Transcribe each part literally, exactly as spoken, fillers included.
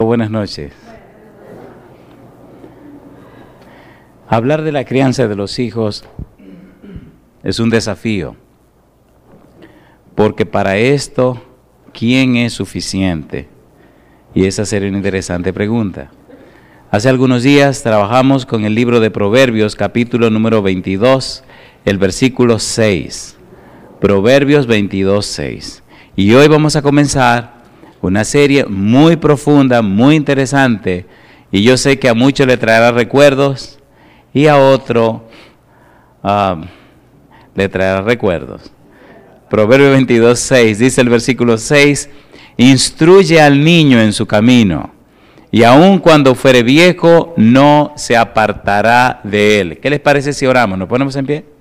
Buenas noches. Hablar de la crianza de los hijos es un desafío, porque para esto, ¿quién es suficiente? Y esa sería una interesante pregunta. Hace algunos días trabajamos con el libro de Proverbios, capítulo número veintidós, el versículo seis. Proverbios veintidós, seis. Y hoy vamos a comenzar una serie muy profunda, muy interesante, y yo sé que a muchos le traerá recuerdos y a otro uh, le traerá recuerdos. Proverbios veintidós, seis, dice el versículo seis, instruye al niño en su camino, y aun cuando fuere viejo no se apartará de él. ¿Qué les parece si oramos? ¿Nos ponemos en pie?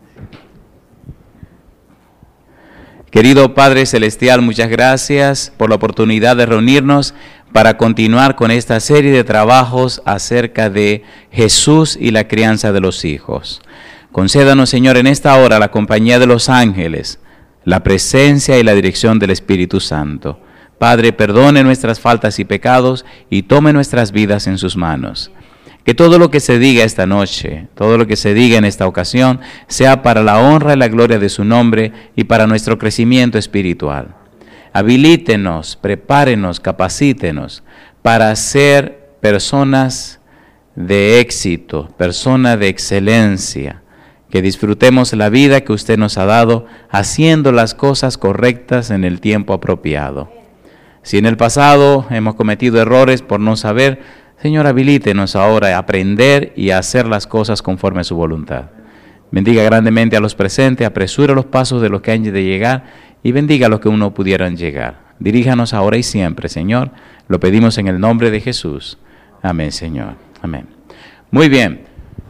Querido Padre Celestial, muchas gracias por la oportunidad de reunirnos para continuar con esta serie de trabajos acerca de Jesús y la crianza de los hijos. Concédanos, Señor, en esta hora la compañía de los ángeles, la presencia y la dirección del Espíritu Santo. Padre, perdone nuestras faltas y pecados y tome nuestras vidas en sus manos. Que todo lo que se diga esta noche, todo lo que se diga en esta ocasión, sea para la honra y la gloria de su nombre y para nuestro crecimiento espiritual. Habilítenos, prepárenos, capacítenos para ser personas de éxito, personas de excelencia, que disfrutemos la vida que usted nos ha dado haciendo las cosas correctas en el tiempo apropiado. Si en el pasado hemos cometido errores por no saber, Señor, habilítenos ahora a aprender y a hacer las cosas conforme a su voluntad. Bendiga grandemente a los presentes, apresura los pasos de los que han de llegar y bendiga a los que uno pudieran llegar. Diríjanos ahora y siempre, Señor. Lo pedimos en el nombre de Jesús. Amén, Señor. Amén. Muy bien.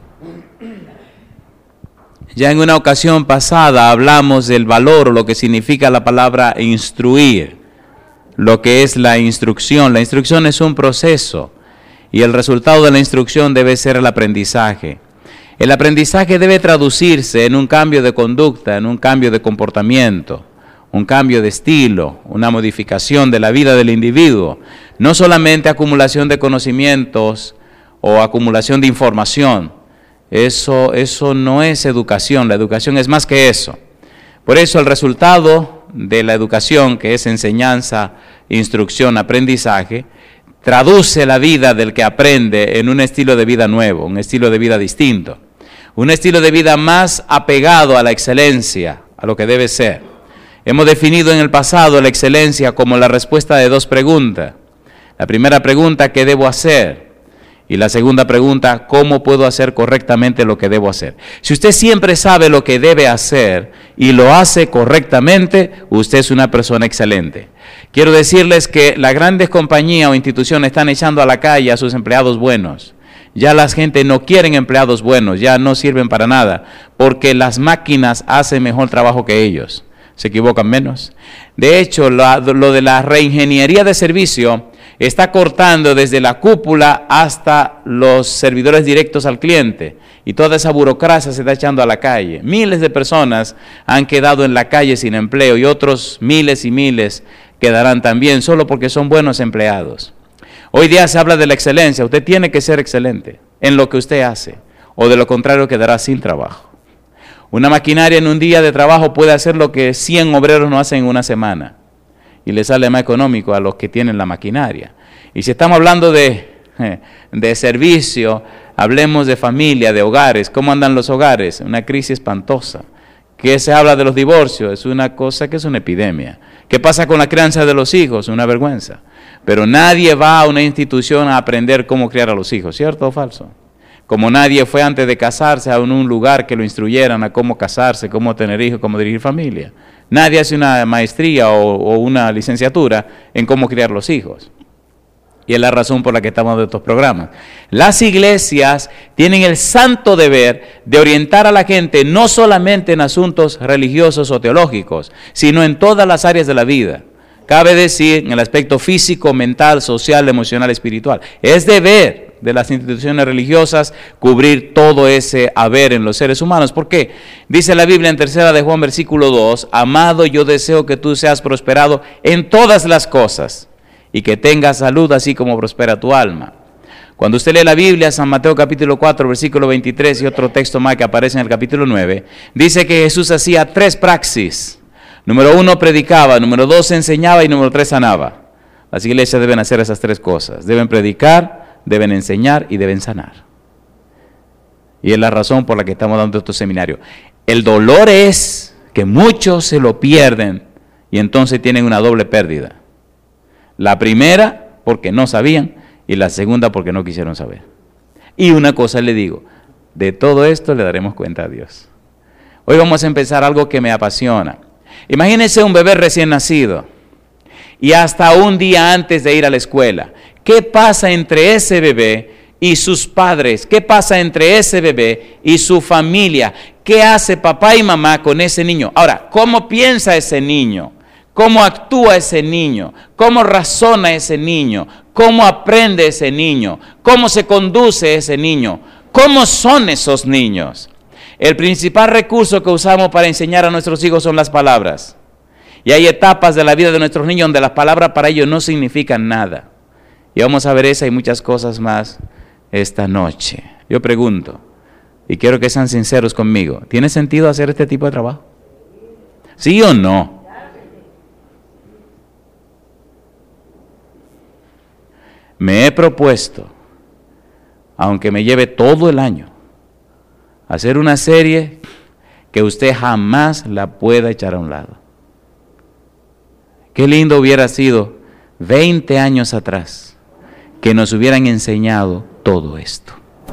Ya en una ocasión pasada hablamos del valor o lo que significa la palabra instruir, lo que es la instrucción. La instrucción es un proceso. Y el resultado de la instrucción debe ser el aprendizaje. El aprendizaje debe traducirse en un cambio de conducta, en un cambio de comportamiento, un cambio de estilo, una modificación de la vida del individuo. No solamente acumulación de conocimientos o acumulación de información. Eso, eso no es educación. La educación es más que eso. Por eso el resultado de la educación, que es enseñanza, instrucción, aprendizaje, traduce la vida del que aprende en un estilo de vida nuevo, un estilo de vida distinto, un estilo de vida más apegado a la excelencia, a lo que debe ser. Hemos definido en el pasado la excelencia como la respuesta de dos preguntas. La primera pregunta, ¿qué debo hacer? Y la segunda pregunta, ¿cómo puedo hacer correctamente lo que debo hacer? Si usted siempre sabe lo que debe hacer y lo hace correctamente, usted es una persona excelente. Quiero decirles que las grandes compañías o instituciones están echando a la calle a sus empleados buenos. Ya la gente no quiere empleados buenos, ya no sirven para nada, porque las máquinas hacen mejor trabajo que ellos. Se equivocan menos. De hecho, lo, lo de la reingeniería de servicio está cortando desde la cúpula hasta los servidores directos al cliente. Y toda esa burocracia se está echando a la calle. Miles de personas han quedado en la calle sin empleo y otros miles y miles quedarán también solo porque son buenos empleados. Hoy día se habla de la excelencia. Usted tiene que ser excelente en lo que usted hace, o de lo contrario quedará sin trabajo. Una maquinaria en un día de trabajo puede hacer lo que cien obreros no hacen en una semana, y le sale más económico a los que tienen la maquinaria. Y si estamos hablando de, de servicio, hablemos de familia, de hogares. ¿Cómo andan los hogares? Una crisis espantosa. ¿Qué se habla de los divorcios? Es una cosa que es una epidemia. ¿Qué pasa con la crianza de los hijos? Una vergüenza. Pero nadie va a una institución a aprender cómo criar a los hijos, ¿cierto o falso? Como nadie fue antes de casarse a un lugar que lo instruyeran a cómo casarse, cómo tener hijos, cómo dirigir familia. Nadie hace una maestría o, o una licenciatura en cómo criar los hijos. Y es la razón por la que estamos dando estos programas. Las iglesias tienen el santo deber de orientar a la gente no solamente en asuntos religiosos o teológicos, sino en todas las áreas de la vida. Cabe decir, en el aspecto físico, mental, social, emocional, espiritual. Es deber de las instituciones religiosas cubrir todo ese haber en los seres humanos. ¿Por qué? Dice la Biblia en tercera de Juan, versículo dos, amado, yo deseo que tú seas prosperado en todas las cosas y que tengas salud así como prospera tu alma. Cuando usted lee la Biblia, San Mateo capítulo cuatro, versículo veintitrés y otro texto más que aparece en el capítulo nueve, dice que Jesús hacía tres praxis. Número uno, predicaba, número dos, enseñaba y número tres, sanaba. Las iglesias deben hacer esas tres cosas. Deben predicar, deben enseñar y deben sanar. Y es la razón por la que estamos dando estos seminarios. El dolor es que muchos se lo pierden y entonces tienen una doble pérdida. La primera, porque no sabían, y la segunda, porque no quisieron saber. Y una cosa le digo, de todo esto le daremos cuenta a Dios. Hoy vamos a empezar algo que me apasiona. Imagínense un bebé recién nacido y hasta un día antes de ir a la escuela. ¿Qué pasa entre ese bebé y sus padres? ¿Qué pasa entre ese bebé y su familia? ¿Qué hace papá y mamá con ese niño? Ahora, ¿cómo piensa ese niño? ¿Cómo actúa ese niño? ¿Cómo razona ese niño? ¿Cómo aprende ese niño? ¿Cómo se conduce ese niño? ¿Cómo son esos niños? El principal recurso que usamos para enseñar a nuestros hijos son las palabras. Y hay etapas de la vida de nuestros niños donde las palabras para ellos no significan nada. Y vamos a ver esa y muchas cosas más esta noche. Yo pregunto, y quiero que sean sinceros conmigo, ¿tiene sentido hacer este tipo de trabajo? ¿Sí o no? Me he propuesto, aunque me lleve todo el año, hacer una serie que usted jamás la pueda echar a un lado. Qué lindo hubiera sido veinte años atrás que nos hubieran enseñado todo esto.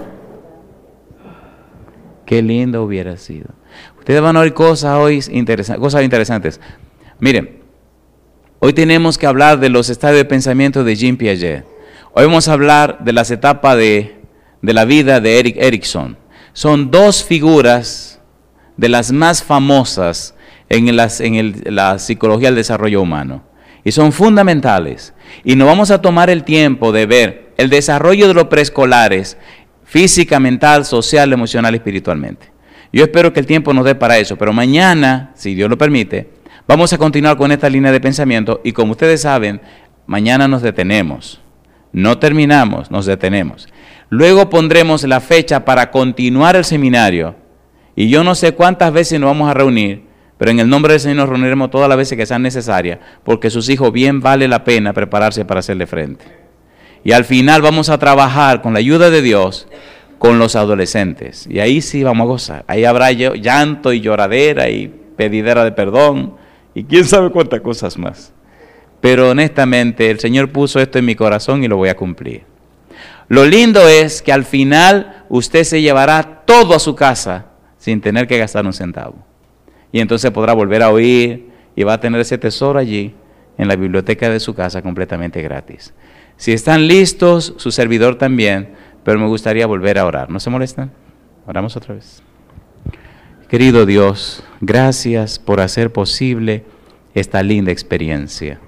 Qué lindo hubiera sido. Ustedes van a oír cosas hoy interesantes, cosas interesantes. Miren, hoy tenemos que hablar de los estados de pensamiento de Jean Piaget. Hoy vamos a hablar de las etapas de, de la vida de Erik Erikson. Son dos figuras de las más famosas en, las, en el, la psicología del desarrollo humano. Y son fundamentales. Y nos vamos a tomar el tiempo de ver el desarrollo de los preescolares, física, mental, social, emocional y espiritualmente. Yo espero que el tiempo nos dé para eso, pero mañana, si Dios lo permite, vamos a continuar con esta línea de pensamiento y como ustedes saben, mañana nos detenemos. No terminamos, nos detenemos. Luego pondremos la fecha para continuar el seminario y yo no sé cuántas veces nos vamos a reunir, pero en el nombre del Señor nos reuniremos todas las veces que sean necesarias, porque sus hijos bien vale la pena prepararse para hacerle frente. Y al final vamos a trabajar con la ayuda de Dios con los adolescentes. Y ahí sí vamos a gozar. Ahí habrá llanto y lloradera y pedidera de perdón y quién sabe cuántas cosas más. Pero honestamente el Señor puso esto en mi corazón y lo voy a cumplir. Lo lindo es que al final usted se llevará todo a su casa sin tener que gastar un centavo. Y entonces podrá volver a oír y va a tener ese tesoro allí en la biblioteca de su casa completamente gratis. Si están listos, su servidor también, pero me gustaría volver a orar. ¿No se molestan? Oramos otra vez. Querido Dios, gracias por hacer posible esta linda experiencia.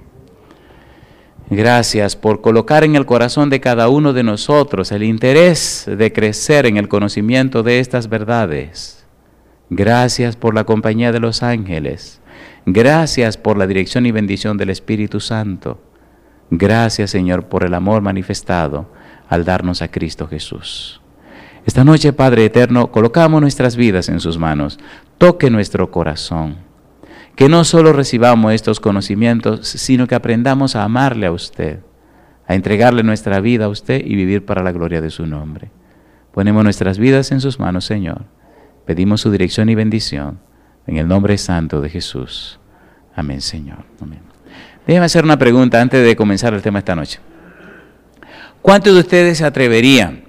Gracias por colocar en el corazón de cada uno de nosotros el interés de crecer en el conocimiento de estas verdades. Gracias por la compañía de los ángeles. Gracias por la dirección y bendición del Espíritu Santo. Gracias, Señor, por el amor manifestado al darnos a Cristo Jesús. Esta noche, Padre eterno, colocamos nuestras vidas en sus manos. Toque nuestro corazón. Que no solo recibamos estos conocimientos, sino que aprendamos a amarle a usted, a entregarle nuestra vida a usted y vivir para la gloria de su nombre. Ponemos nuestras vidas en sus manos, Señor. Pedimos su dirección y bendición en el nombre santo de Jesús. Amén, Señor. Amén. Déjeme hacer una pregunta antes de comenzar el tema esta noche. ¿Cuántos de ustedes se atreverían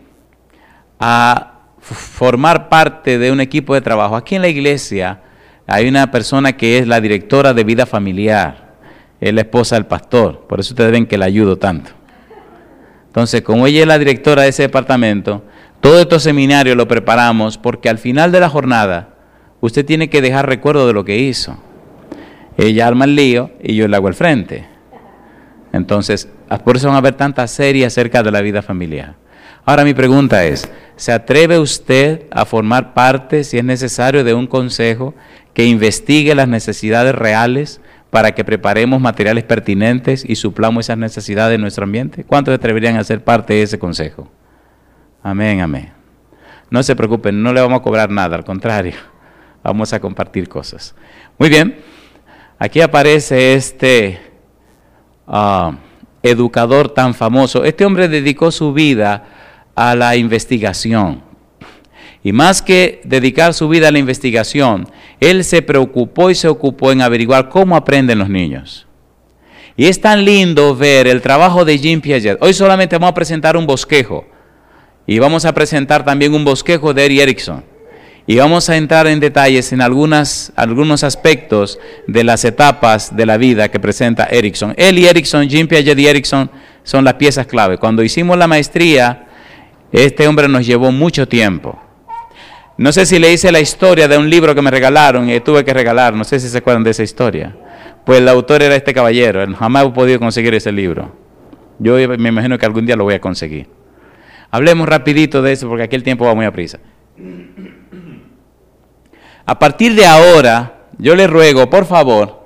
a formar parte de un equipo de trabajo? Aquí en la iglesia hay una persona que es la directora de vida familiar, es la esposa del pastor, por eso ustedes ven que la ayudo tanto. Entonces, como ella es la directora de ese departamento, todos estos seminarios lo preparamos porque al final de la jornada usted tiene que dejar recuerdo de lo que hizo. Ella arma el lío y yo le hago el frente. Entonces, por eso van a ver tantas series acerca de la vida familiar. Ahora mi pregunta es, ¿se atreve usted a formar parte, si es necesario, de un consejo que investigue las necesidades reales para que preparemos materiales pertinentes y suplamos esas necesidades de nuestro ambiente? ¿Cuántos se atreverían a ser parte de ese consejo? Amén, amén. No se preocupen, no le vamos a cobrar nada, al contrario, vamos a compartir cosas. Muy bien, aquí aparece este uh, educador tan famoso. Este hombre dedicó su vida a la investigación. Y más que dedicar su vida a la investigación, él se preocupó y se ocupó en averiguar cómo aprenden los niños. Y es tan lindo ver el trabajo de Jean Piaget. Hoy solamente vamos a presentar un bosquejo. Y vamos a presentar también un bosquejo de Erik Erikson. Y vamos a entrar en detalles en algunas, algunos aspectos de las etapas de la vida que presenta Erikson. Él y Erikson, Jean Piaget y Erikson son las piezas clave. Cuando hicimos la maestría, este hombre nos llevó mucho tiempo. No sé si le hice la historia de un libro que me regalaron y tuve que regalar, no sé si se acuerdan de esa historia. Pues el autor era este caballero, jamás he podido conseguir ese libro. Yo me imagino que algún día lo voy a conseguir. Hablemos rapidito de eso porque aquí el tiempo va muy a prisa. A partir de ahora, yo le ruego, por favor,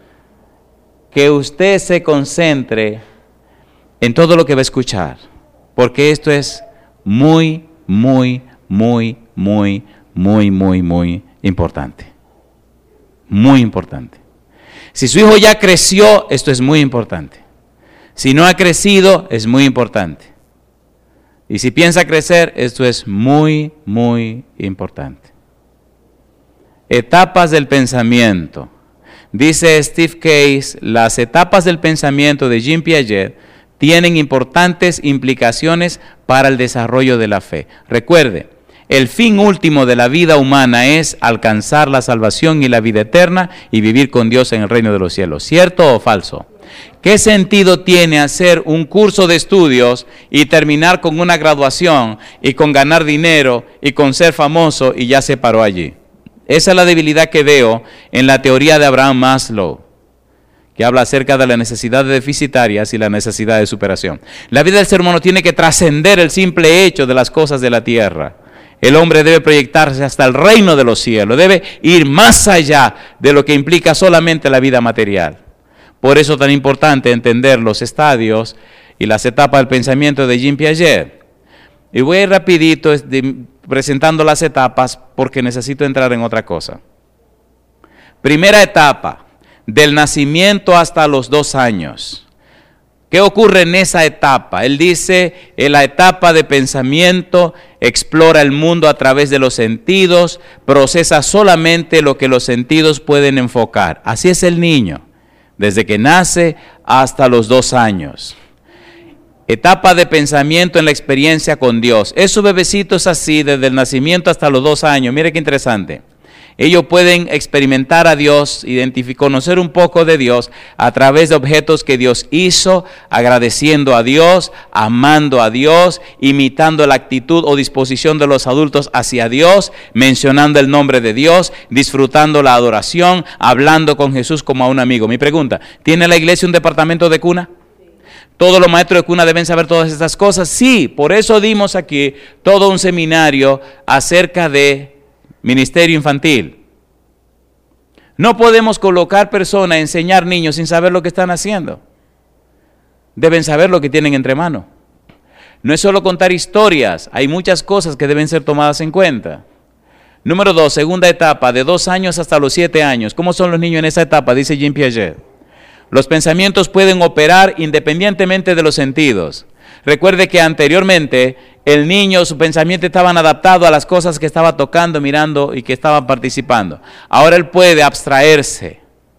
que usted se concentre en todo lo que va a escuchar, porque esto es muy, muy, muy, muy, muy, muy, muy importante. Muy importante. Si su hijo ya creció, esto es muy importante. Si no ha crecido, es muy importante. Y si piensa crecer, esto es muy, muy importante. Etapas del pensamiento. Dice Steve Case, las etapas del pensamiento de Jean Piaget tienen importantes implicaciones para el desarrollo de la fe. Recuerde, el fin último de la vida humana es alcanzar la salvación y la vida eterna y vivir con Dios en el reino de los cielos. ¿Cierto o falso? ¿Qué sentido tiene hacer un curso de estudios y terminar con una graduación y con ganar dinero y con ser famoso y ya se paró allí? Esa es la debilidad que veo en la teoría de Abraham Maslow, que habla acerca de las necesidades deficitarias y la necesidad de superación. La vida del ser humano tiene que trascender el simple hecho de las cosas de la tierra. El hombre debe proyectarse hasta el reino de los cielos, debe ir más allá de lo que implica solamente la vida material. Por eso es tan importante entender los estadios y las etapas del pensamiento de Jean Piaget. Y voy a ir rapidito presentando las etapas porque necesito entrar en otra cosa. Primera etapa, del nacimiento hasta los dos años. ¿Qué ocurre en esa etapa? Él dice, en la etapa de pensamiento, explora el mundo a través de los sentidos, procesa solamente lo que los sentidos pueden enfocar. Así es el niño, desde que nace hasta los dos años. Etapa de pensamiento en la experiencia con Dios. Esos bebecitos así, desde el nacimiento hasta los dos años, mire qué interesante. Ellos pueden experimentar a Dios, identificar, conocer un poco de Dios a través de objetos que Dios hizo, agradeciendo a Dios, amando a Dios, imitando la actitud o disposición de los adultos hacia Dios, mencionando el nombre de Dios, disfrutando la adoración, hablando con Jesús como a un amigo. Mi pregunta, ¿tiene la iglesia un departamento de cuna? ¿Todos los maestros de cuna deben saber todas estas cosas? Sí, por eso dimos aquí todo un seminario acerca de ministerio infantil. No podemos colocar personas a enseñar niños sin saber lo que están haciendo. Deben saber lo que tienen entre manos. No es solo contar historias, hay muchas cosas que deben ser tomadas en cuenta. Número dos, segunda etapa, de dos años hasta los siete años. ¿Cómo son los niños en esa etapa? Dice Jean Piaget. Los pensamientos pueden operar independientemente de los sentidos. Recuerde que anteriormente el niño, su pensamiento estaban adaptado a las cosas que estaba tocando, mirando y que estaba participando. Ahora él puede abstraerse.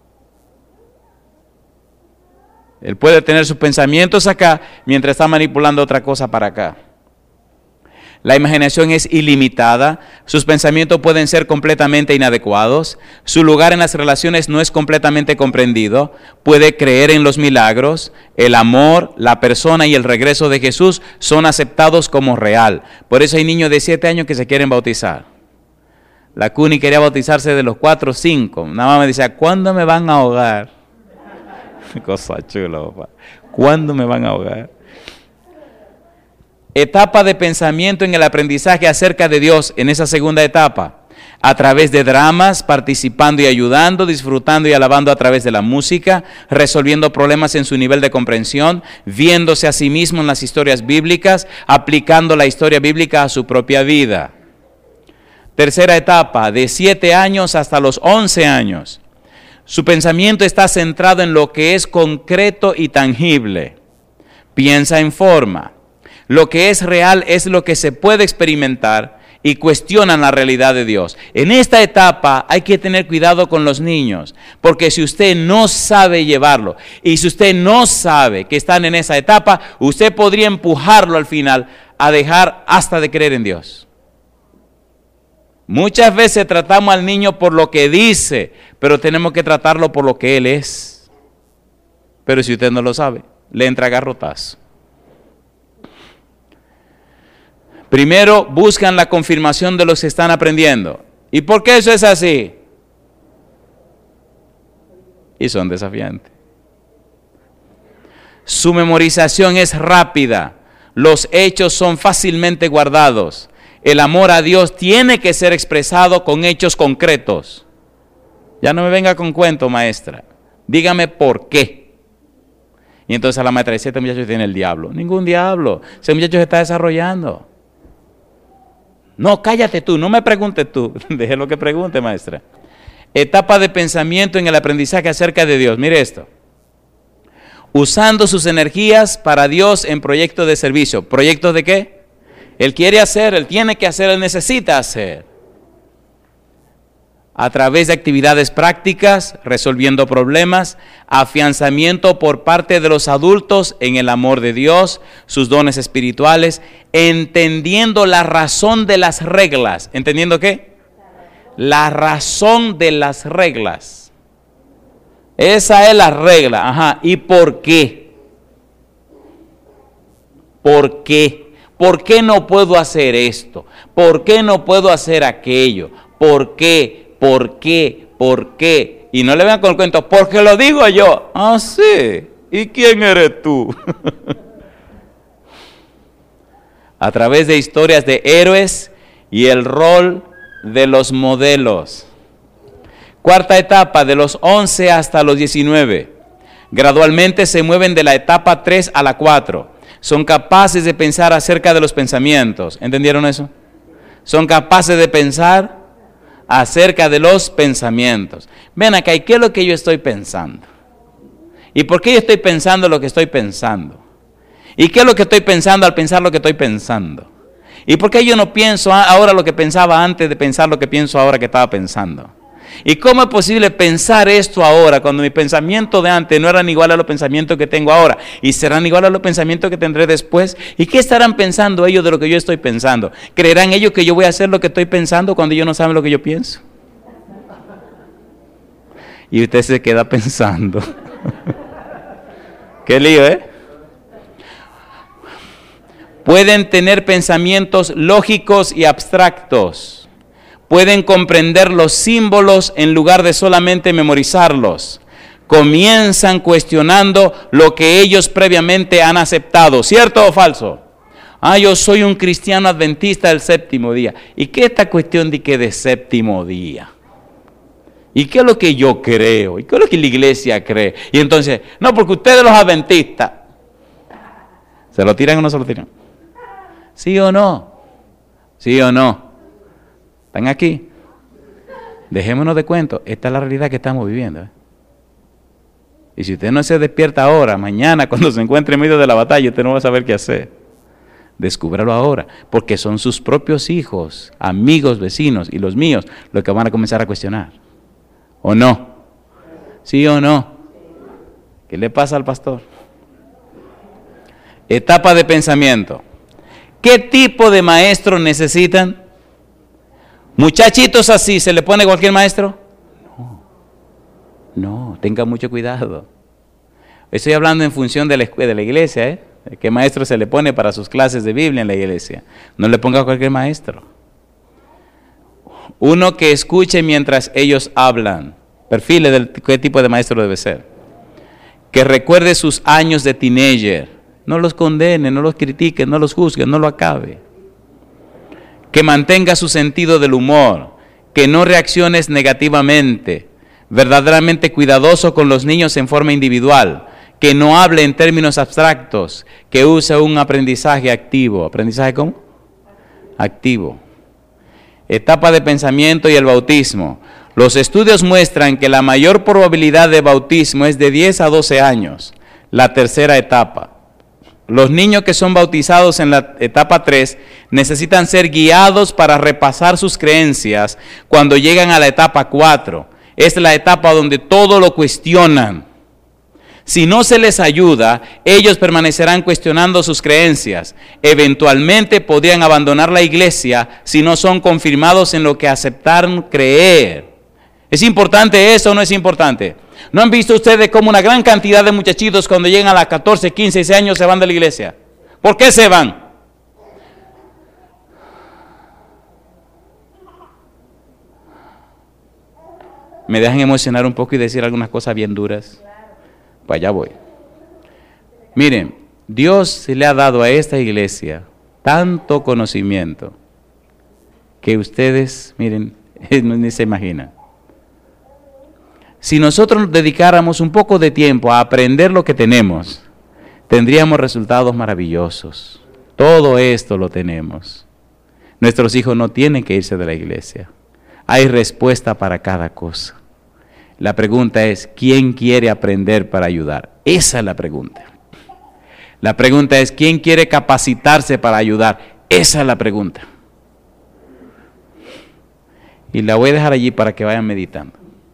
Él puede tener sus pensamientos acá mientras está manipulando otra cosa para acá. La imaginación es ilimitada, sus pensamientos pueden ser completamente inadecuados, su lugar en las relaciones no es completamente comprendido, puede creer en los milagros, el amor, la persona y el regreso de Jesús son aceptados como real. Por eso hay niños de siete años que se quieren bautizar. La Cuni quería bautizarse de los cuatro o cinco. Nada más me decía, ¿cuándo me van a ahogar? Cosa chula, papá. ¿Cuándo me van a ahogar? Etapa de pensamiento en el aprendizaje acerca de Dios en esa segunda etapa. a través de dramas, participando y ayudando, disfrutando y alabando a través de la música, resolviendo problemas en su nivel de comprensión, viéndose a sí mismo en las historias bíblicas, aplicando la historia bíblica a su propia vida. Tercera etapa, de siete años hasta los once años. Su pensamiento está centrado en lo que es concreto y tangible. Piensa en forma. Lo que es real es lo que se puede experimentar y cuestionan la realidad de Dios. En esta etapa hay que tener cuidado con los niños, porque si usted no sabe llevarlo, y si usted no sabe que están en esa etapa, usted podría empujarlo al final a dejar hasta de creer en Dios. Muchas veces tratamos al niño por lo que dice, pero tenemos que tratarlo por lo que él es. Pero si usted no lo sabe, le entra garrotazo. Primero buscan la confirmación de los que están aprendiendo. ¿Y por qué eso es así? Y son desafiantes. Su memorización es rápida. Los hechos son fácilmente guardados. El amor a Dios tiene que ser expresado con hechos concretos. Ya no me venga con cuento, maestra. Dígame por qué. Y entonces a la maestra dice, este muchacho tiene el diablo. Ningún diablo. Ese muchacho se está desarrollando. No, cállate tú, no me preguntes tú. Deje lo que pregunte, maestra. Etapa de pensamiento en el aprendizaje acerca de Dios. Mire esto. Usando sus energías para Dios en proyectos de servicio. ¿Proyectos de qué? Él quiere hacer, él tiene que hacer, él necesita hacer. A través de actividades prácticas, resolviendo problemas, afianzamiento por parte de los adultos en el amor de Dios, sus dones espirituales, entendiendo la razón de las reglas. ¿Entendiendo qué? La razón de las reglas. Esa es la regla. Ajá. ¿Y por qué? ¿Por qué? ¿Por qué no puedo hacer esto? ¿Por qué no puedo hacer aquello? ¿Por qué? ¿Por qué? ¿Por qué? Y no le vengan con el cuento, porque lo digo yo. Ah, sí. ¿Y quién eres tú? A través de historias de héroes y el rol de los modelos. Cuarta etapa, de los once hasta los diecinueve. Gradualmente se mueven de la etapa tres a la cuatro. Son capaces de pensar acerca de los pensamientos. ¿Entendieron eso? Son capaces de pensar acerca de los pensamientos. Ven acá, ¿y qué es lo que yo estoy pensando? ¿Y por qué yo estoy pensando lo que estoy pensando? ¿Y qué es lo que estoy pensando al pensar lo que estoy pensando? ¿Y por qué yo no pienso ahora lo que pensaba antes de pensar lo que pienso ahora que estaba pensando? ¿Y cómo es posible pensar esto ahora cuando mis pensamientos de antes no eran iguales a los pensamientos que tengo ahora? ¿Y serán iguales a los pensamientos que tendré después? ¿Y qué estarán pensando ellos de lo que yo estoy pensando? ¿Creerán ellos que yo voy a hacer lo que estoy pensando cuando ellos no saben lo que yo pienso? Y usted se queda pensando. Qué lío, ¿eh? Pueden tener pensamientos lógicos y abstractos. Pueden comprender los símbolos en lugar de solamente memorizarlos. Comienzan cuestionando lo que ellos previamente han aceptado. ¿Cierto o falso? Ah, yo soy un cristiano adventista del séptimo día. ¿Y qué es esta cuestión de que de séptimo día? ¿Y qué es lo que yo creo? ¿Y qué es lo que la iglesia cree? Y entonces, no, porque ustedes los adventistas, ¿se lo tiran o no se lo tiran? ¿Sí o no? ¿Sí o no? ¿Están aquí? Dejémonos de cuento. Esta es la realidad que estamos viviendo. ¿eh? Y si usted no se despierta ahora, mañana, cuando se encuentre en medio de la batalla, usted no va a saber qué hacer. Descúbralo ahora, porque son sus propios hijos, amigos, vecinos y los míos los que van a comenzar a cuestionar. ¿O no? ¿Sí o no? ¿Qué le pasa al pastor? Etapa de pensamiento. ¿Qué tipo de maestro necesitan? Muchachitos así, ¿se le pone cualquier maestro? No, no, tenga mucho cuidado. Estoy hablando en función de la, de la iglesia, ¿eh? ¿Qué maestro se le pone para sus clases de Biblia en la iglesia? No le ponga cualquier maestro. Uno que escuche mientras ellos hablan. Perfile de qué tipo de maestro debe ser. Que recuerde sus años de teenager. No los condene, no los critique, no los juzgue, no lo acabe. Que mantenga su sentido del humor, que no reacciones negativamente, verdaderamente cuidadoso con los niños en forma individual, que no hable en términos abstractos, que use un aprendizaje activo. ¿Aprendizaje cómo? Activo. Etapa de pensamiento y el bautismo. Los estudios muestran que la mayor probabilidad de bautismo es de diez a doce años, la tercera etapa. Los niños que son bautizados en la etapa tres necesitan ser guiados para repasar sus creencias cuando llegan a la etapa cuatro. Es la etapa donde todo lo cuestionan. Si no se les ayuda, ellos permanecerán cuestionando sus creencias. Eventualmente podrían abandonar la iglesia si no son confirmados en lo que aceptaron creer. ¿Es importante eso o no es importante? ¿No han visto ustedes cómo una gran cantidad de muchachitos cuando llegan a las catorce, quince, dieciséis años se van de la iglesia? ¿Por qué se van? Me dejan emocionar un poco y decir algunas cosas bien duras. Pues allá voy. Miren, Dios le ha dado a esta iglesia tanto conocimiento que ustedes, miren, ni se imaginan. Si nosotros nos dedicáramos un poco de tiempo a aprender lo que tenemos, tendríamos resultados maravillosos. Todo esto lo tenemos. Nuestros hijos no tienen que irse de la iglesia. Hay respuesta para cada cosa. La pregunta es, ¿quién quiere aprender para ayudar? Esa es la pregunta. La pregunta es, ¿quién quiere capacitarse para ayudar? Esa es la pregunta. Y la voy a dejar allí para que vayan meditando.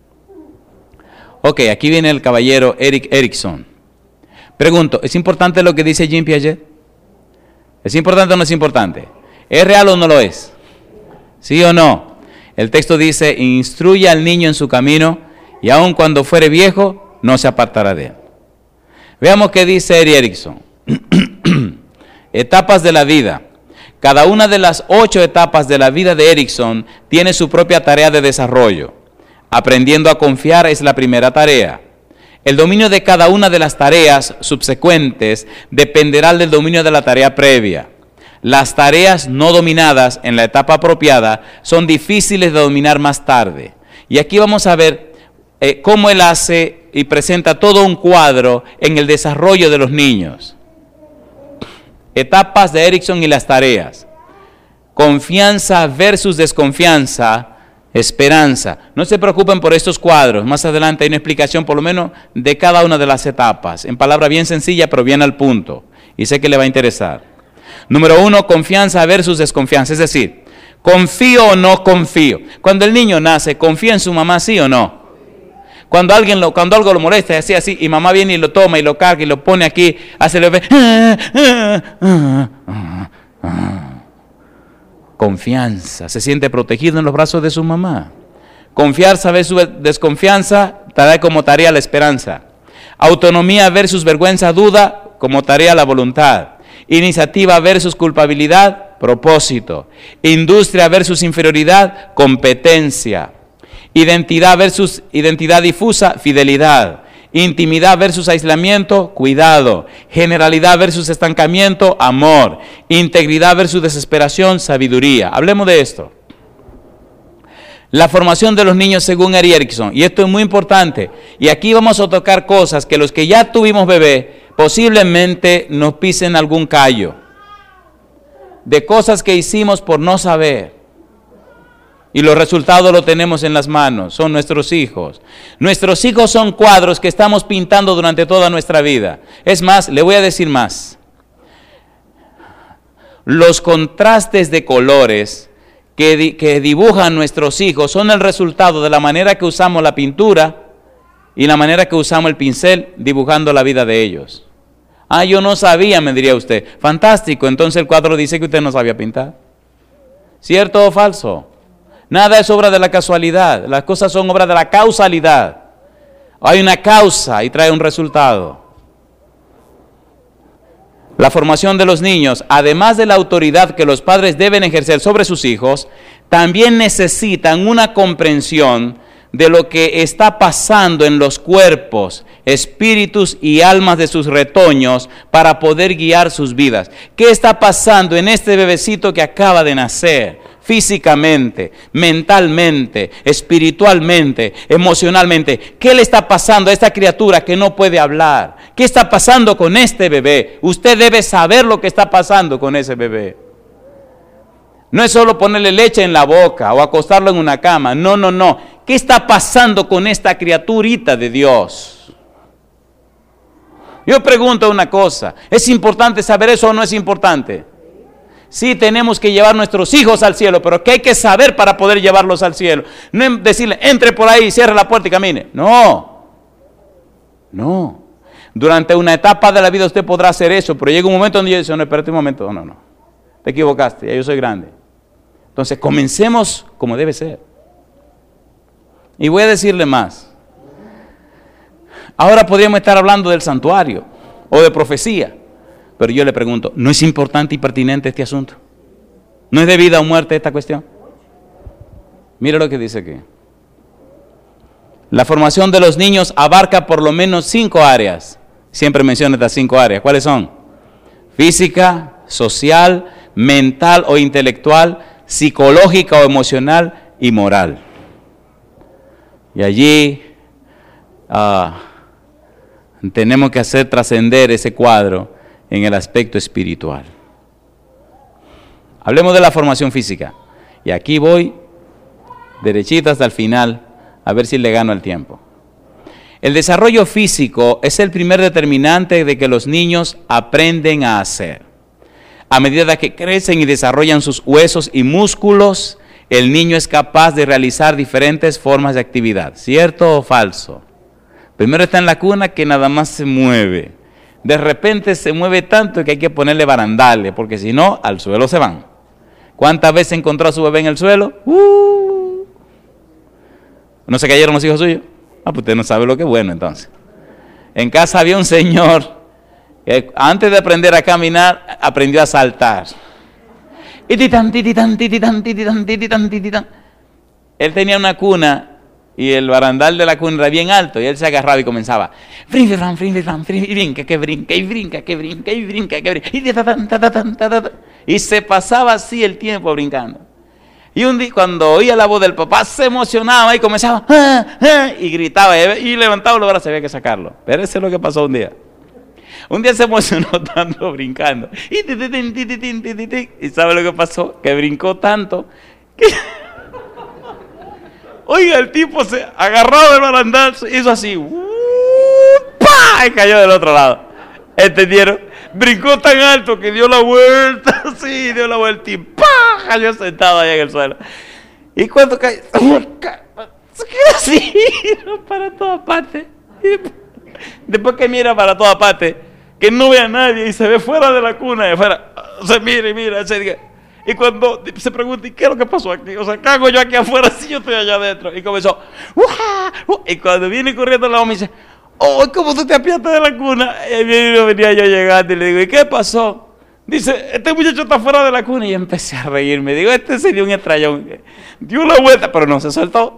Ok, aquí viene el caballero Erik Erikson. Pregunto, ¿es importante lo que dice Jean Piaget? ¿Es importante o no es importante? ¿Es real o no lo es? ¿Sí o no? El texto dice, instruye al niño en su camino y aun cuando fuere viejo, no se apartará de él. Veamos qué dice Erik Erikson. Etapas de la vida. Cada una de las ocho etapas de la vida de Erikson tiene su propia tarea de desarrollo. Aprendiendo a confiar es la primera tarea. El dominio de cada una de las tareas subsecuentes dependerá del dominio de la tarea previa. Las tareas no dominadas en la etapa apropiada son difíciles de dominar más tarde. Y aquí vamos a ver eh, cómo él hace y presenta todo un cuadro en el desarrollo de los niños. Etapas de Erikson y las tareas. Confianza versus desconfianza, esperanza. No se preocupen por estos cuadros. Más adelante hay una explicación por lo menos de cada una de las etapas. En palabra bien sencilla, pero bien al punto. Y sé que le va a interesar. Número uno, confianza versus desconfianza. Es decir, ¿confío o no confío? Cuando el niño nace, ¿confía en su mamá sí o no? Cuando alguien lo, cuando algo lo molesta, así, así, y mamá viene y lo toma y lo carga y lo pone aquí, hace el bebé. Confianza, se siente protegido en los brazos de su mamá. Confiar, saber su desconfianza, trae como tarea la esperanza. Autonomía versus vergüenza, duda, como tarea la voluntad. Iniciativa versus culpabilidad, propósito. Industria versus inferioridad, competencia. Identidad versus identidad difusa, fidelidad. Intimidad versus aislamiento, cuidado. Generalidad versus estancamiento, amor. Integridad versus desesperación, sabiduría. Hablemos de esto. La formación de los niños según Erik Erikson. Y esto es muy importante. Y aquí vamos a tocar cosas que los que ya tuvimos bebé posiblemente nos pisen algún callo. De cosas que hicimos por no saber. Y los resultados los tenemos en las manos, son nuestros hijos. Nuestros hijos son cuadros que estamos pintando durante toda nuestra vida. Es más, le voy a decir más. Los contrastes de colores que, di- que dibujan nuestros hijos son el resultado de la manera que usamos la pintura y la manera que usamos el pincel dibujando la vida de ellos. Ah, yo no sabía, me diría usted. Fantástico, entonces el cuadro dice que usted no sabía pintar. ¿Cierto o falso? Nada es obra de la casualidad, las cosas son obra de la causalidad. Hay una causa y trae un resultado. La formación de los niños, además de la autoridad que los padres deben ejercer sobre sus hijos, también necesitan una comprensión de lo que está pasando en los cuerpos, espíritus y almas de sus retoños para poder guiar sus vidas. ¿Qué está pasando en este bebecito que acaba de nacer? físicamente, mentalmente, espiritualmente, emocionalmente. ¿Qué le está pasando a esta criatura que no puede hablar? ¿Qué está pasando con este bebé? Usted debe saber lo que está pasando con ese bebé. No es solo ponerle leche en la boca o acostarlo en una cama. No, no, no. ¿Qué está pasando con esta criaturita de Dios? Yo pregunto una cosa. ¿Es importante saber eso o no es importante? Sí, tenemos que llevar nuestros hijos al cielo, pero ¿qué hay que saber para poder llevarlos al cielo? No es decirle, entre por ahí, cierre la puerta y camine. No. No. Durante una etapa de la vida usted podrá hacer eso, pero llega un momento donde yo dice, no, espérate un momento. No, no, no. Te equivocaste, ya yo soy grande. Entonces, comencemos como debe ser. Y voy a decirle más. Ahora podríamos estar hablando del santuario o de profecía, pero yo le pregunto, ¿no es importante y pertinente este asunto? ¿No es de vida o muerte esta cuestión? Mire lo que dice aquí. La formación de los niños abarca por lo menos cinco áreas. Siempre menciono estas cinco áreas. ¿Cuáles son? Física, social, mental o intelectual, psicológica o emocional y moral. Y allí uh, tenemos que hacer trascender ese cuadro en el aspecto espiritual. Hablemos de la formación física. Y aquí voy derechito hasta el final, a ver si le gano el tiempo. El desarrollo físico es el primer determinante de que los niños aprenden a hacer. A medida que crecen y desarrollan sus huesos y músculos, el niño es capaz de realizar diferentes formas de actividad. ¿Cierto o falso? Primero está en la cuna que nada más se mueve. De repente se mueve tanto que hay que ponerle barandales, porque si no, al suelo se van. ¿Cuántas veces encontró a su bebé en el suelo? Uh. ¿No se cayeron los hijos suyos? Ah, pues usted no sabe lo que es bueno entonces. En casa había un señor que antes de aprender a caminar, aprendió a saltar. Y titán, titán, titán, titán, titán, titán. Él tenía una cuna y el barandal de la cuna era bien alto y él se agarraba y comenzaba. Brinca, brinca, brinca, que brinca, y brinca, que brinca, y brinca, que brinca. Y se pasaba así el tiempo brincando. Y un día, cuando oía la voz del papá, se emocionaba y comenzaba ah, ah, y gritaba y levantaba los brazos, había que sacarlo. Pero eso es lo que pasó un día. Un día se emocionó tanto brincando. Y ¿sabe lo que pasó? Que brincó tanto que... Oiga, el tipo se agarró del barandal, hizo así. ¡Pah! Y cayó del otro lado. ¿Entendieron? Brincó tan alto que dio la vuelta, sí, dio la vuelta y ¡pah! Cayó sentado allá en el suelo. Y cuando cayó, se quedó así, para todas partes. Después que mira para todas partes, que no ve a nadie y se ve fuera de la cuna, de fuera, se mira y mira, se dice, y cuando se pregunta, ¿y qué es lo que pasó aquí? O sea, ¿qué hago yo aquí afuera si yo estoy allá adentro? Y comenzó, ¡uh! Y cuando viene corriendo la mamá y dice, ¡oh, cómo tú te apiaste de la cuna! Y venía yo llegando y le digo, ¿y qué pasó? Dice, este muchacho está fuera de la cuna. Y empecé a reírme. Digo, este sería un extrañón. Dio la vuelta, pero no se soltó.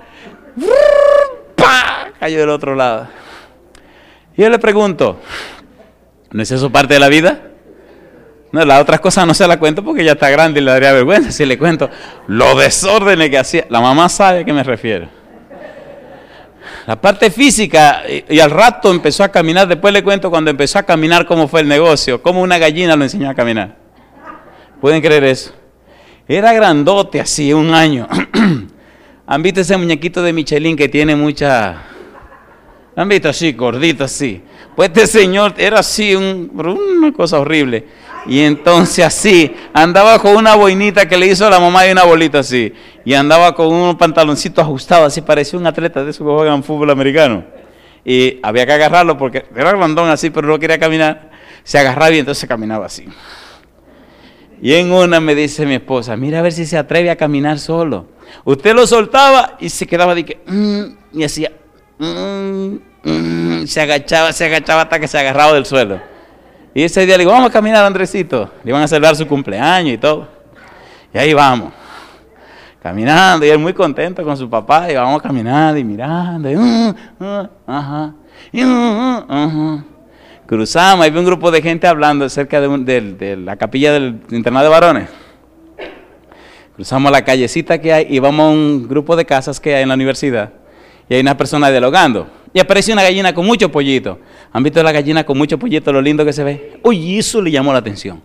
¡Pah! Cayó del otro lado. Y yo le pregunto, ¿no es eso parte de la vida? No, las otras cosas no se las cuento porque ya está grande y le daría vergüenza si le cuento los desórdenes que hacía. La mamá sabe a qué me refiero. La parte física, y, y al rato empezó a caminar. Después le cuento cuando empezó a caminar cómo fue el negocio, cómo una gallina lo enseñó a caminar. ¿Pueden creer eso? Era grandote así, un año. ¿Han visto ese muñequito de Michelin que tiene mucha... ¿Han visto así, gordito así? Pues este señor era así, un, una cosa horrible. Y entonces así, andaba con una boinita que le hizo a la mamá y una bolita así. Y andaba con un pantaloncito ajustado, así parecía un atleta de esos que juegan fútbol americano. Y había que agarrarlo porque era grandón así, pero no quería caminar. Se agarraba y entonces caminaba así. Y en una me dice mi esposa, mira a ver si se atreve a caminar solo. Usted lo soltaba y se quedaba de que, mm, y hacía, mm, mm, se agachaba, se agachaba hasta que se agarraba del suelo. Y ese día le digo, vamos a caminar, Andresito. Le iban a celebrar su cumpleaños y todo. Y ahí vamos, caminando. Y él muy contento con su papá. Y vamos caminando y mirando. Y, uh, uh, ajá, y, uh, uh, uh. Cruzamos, ahí vi un grupo de gente hablando cerca de, un, de, de la capilla del internado de varones. Cruzamos la callecita que hay y vamos a un grupo de casas que hay en la universidad. Y hay una persona dialogando. Y aparece una gallina con muchos pollitos. ¿Han visto la gallina con muchos pollitos, lo lindo que se ve? Uy, eso le llamó la atención.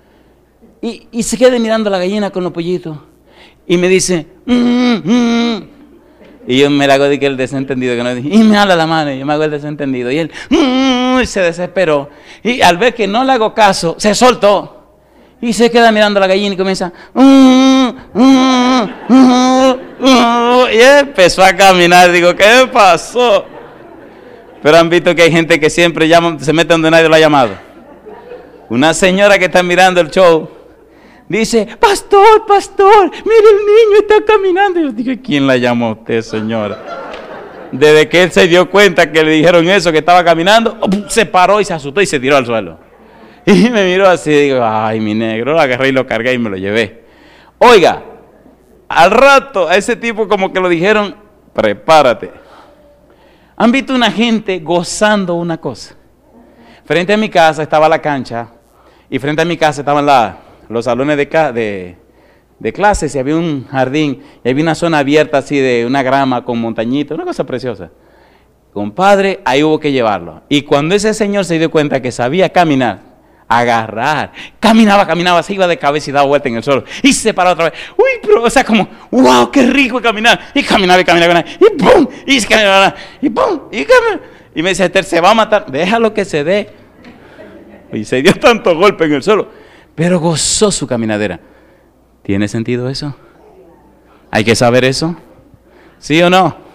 Y, y se queda mirando a la gallina con los pollitos. Y me dice, mm, mm. Y yo me la hago de que el desentendido, que no dije, y me habla la mano, y yo me hago el desentendido. Y él mm, y se desesperó. Y al ver que no le hago caso, se soltó. Y se queda mirando a la gallina y comienza, mm, mm, mm, mm, y empezó a caminar. Digo, ¿qué pasó? Pero han visto que hay gente que siempre llama, se mete donde nadie lo ha llamado. Una señora que está mirando el show dice, pastor, pastor, mire el niño está caminando. Y yo dije, ¿quién la llamó a usted, señora? Desde que él se dio cuenta que le dijeron eso, que estaba caminando, se paró y se asustó y se tiró al suelo. Y me miró así y digo, ay, mi negro, lo agarré y lo cargué y me lo llevé. Oiga, al rato a ese tipo como que lo dijeron, prepárate. ¿Han visto una gente gozando una cosa? Frente a mi casa estaba la cancha y frente a mi casa estaban la, los salones de, de, de clases y había un jardín y había una zona abierta así de una grama con montañitas, una cosa preciosa. Compadre, ahí hubo que llevarlo. Y cuando ese señor se dio cuenta que sabía caminar, agarrar, caminaba, caminaba, se iba de cabeza y daba vuelta en el suelo y se paró otra vez. Uy, pero, o sea, como, wow, qué rico caminar. Y caminaba y caminaba, caminaba y pum, y se caminaba, y pum, y caminaba. Y me dice, Esther, se va a matar, déjalo que se dé. Y se dio tanto golpe en el suelo, pero gozó su caminadera. ¿Tiene sentido eso? ¿Hay que saber eso? ¿Sí o no?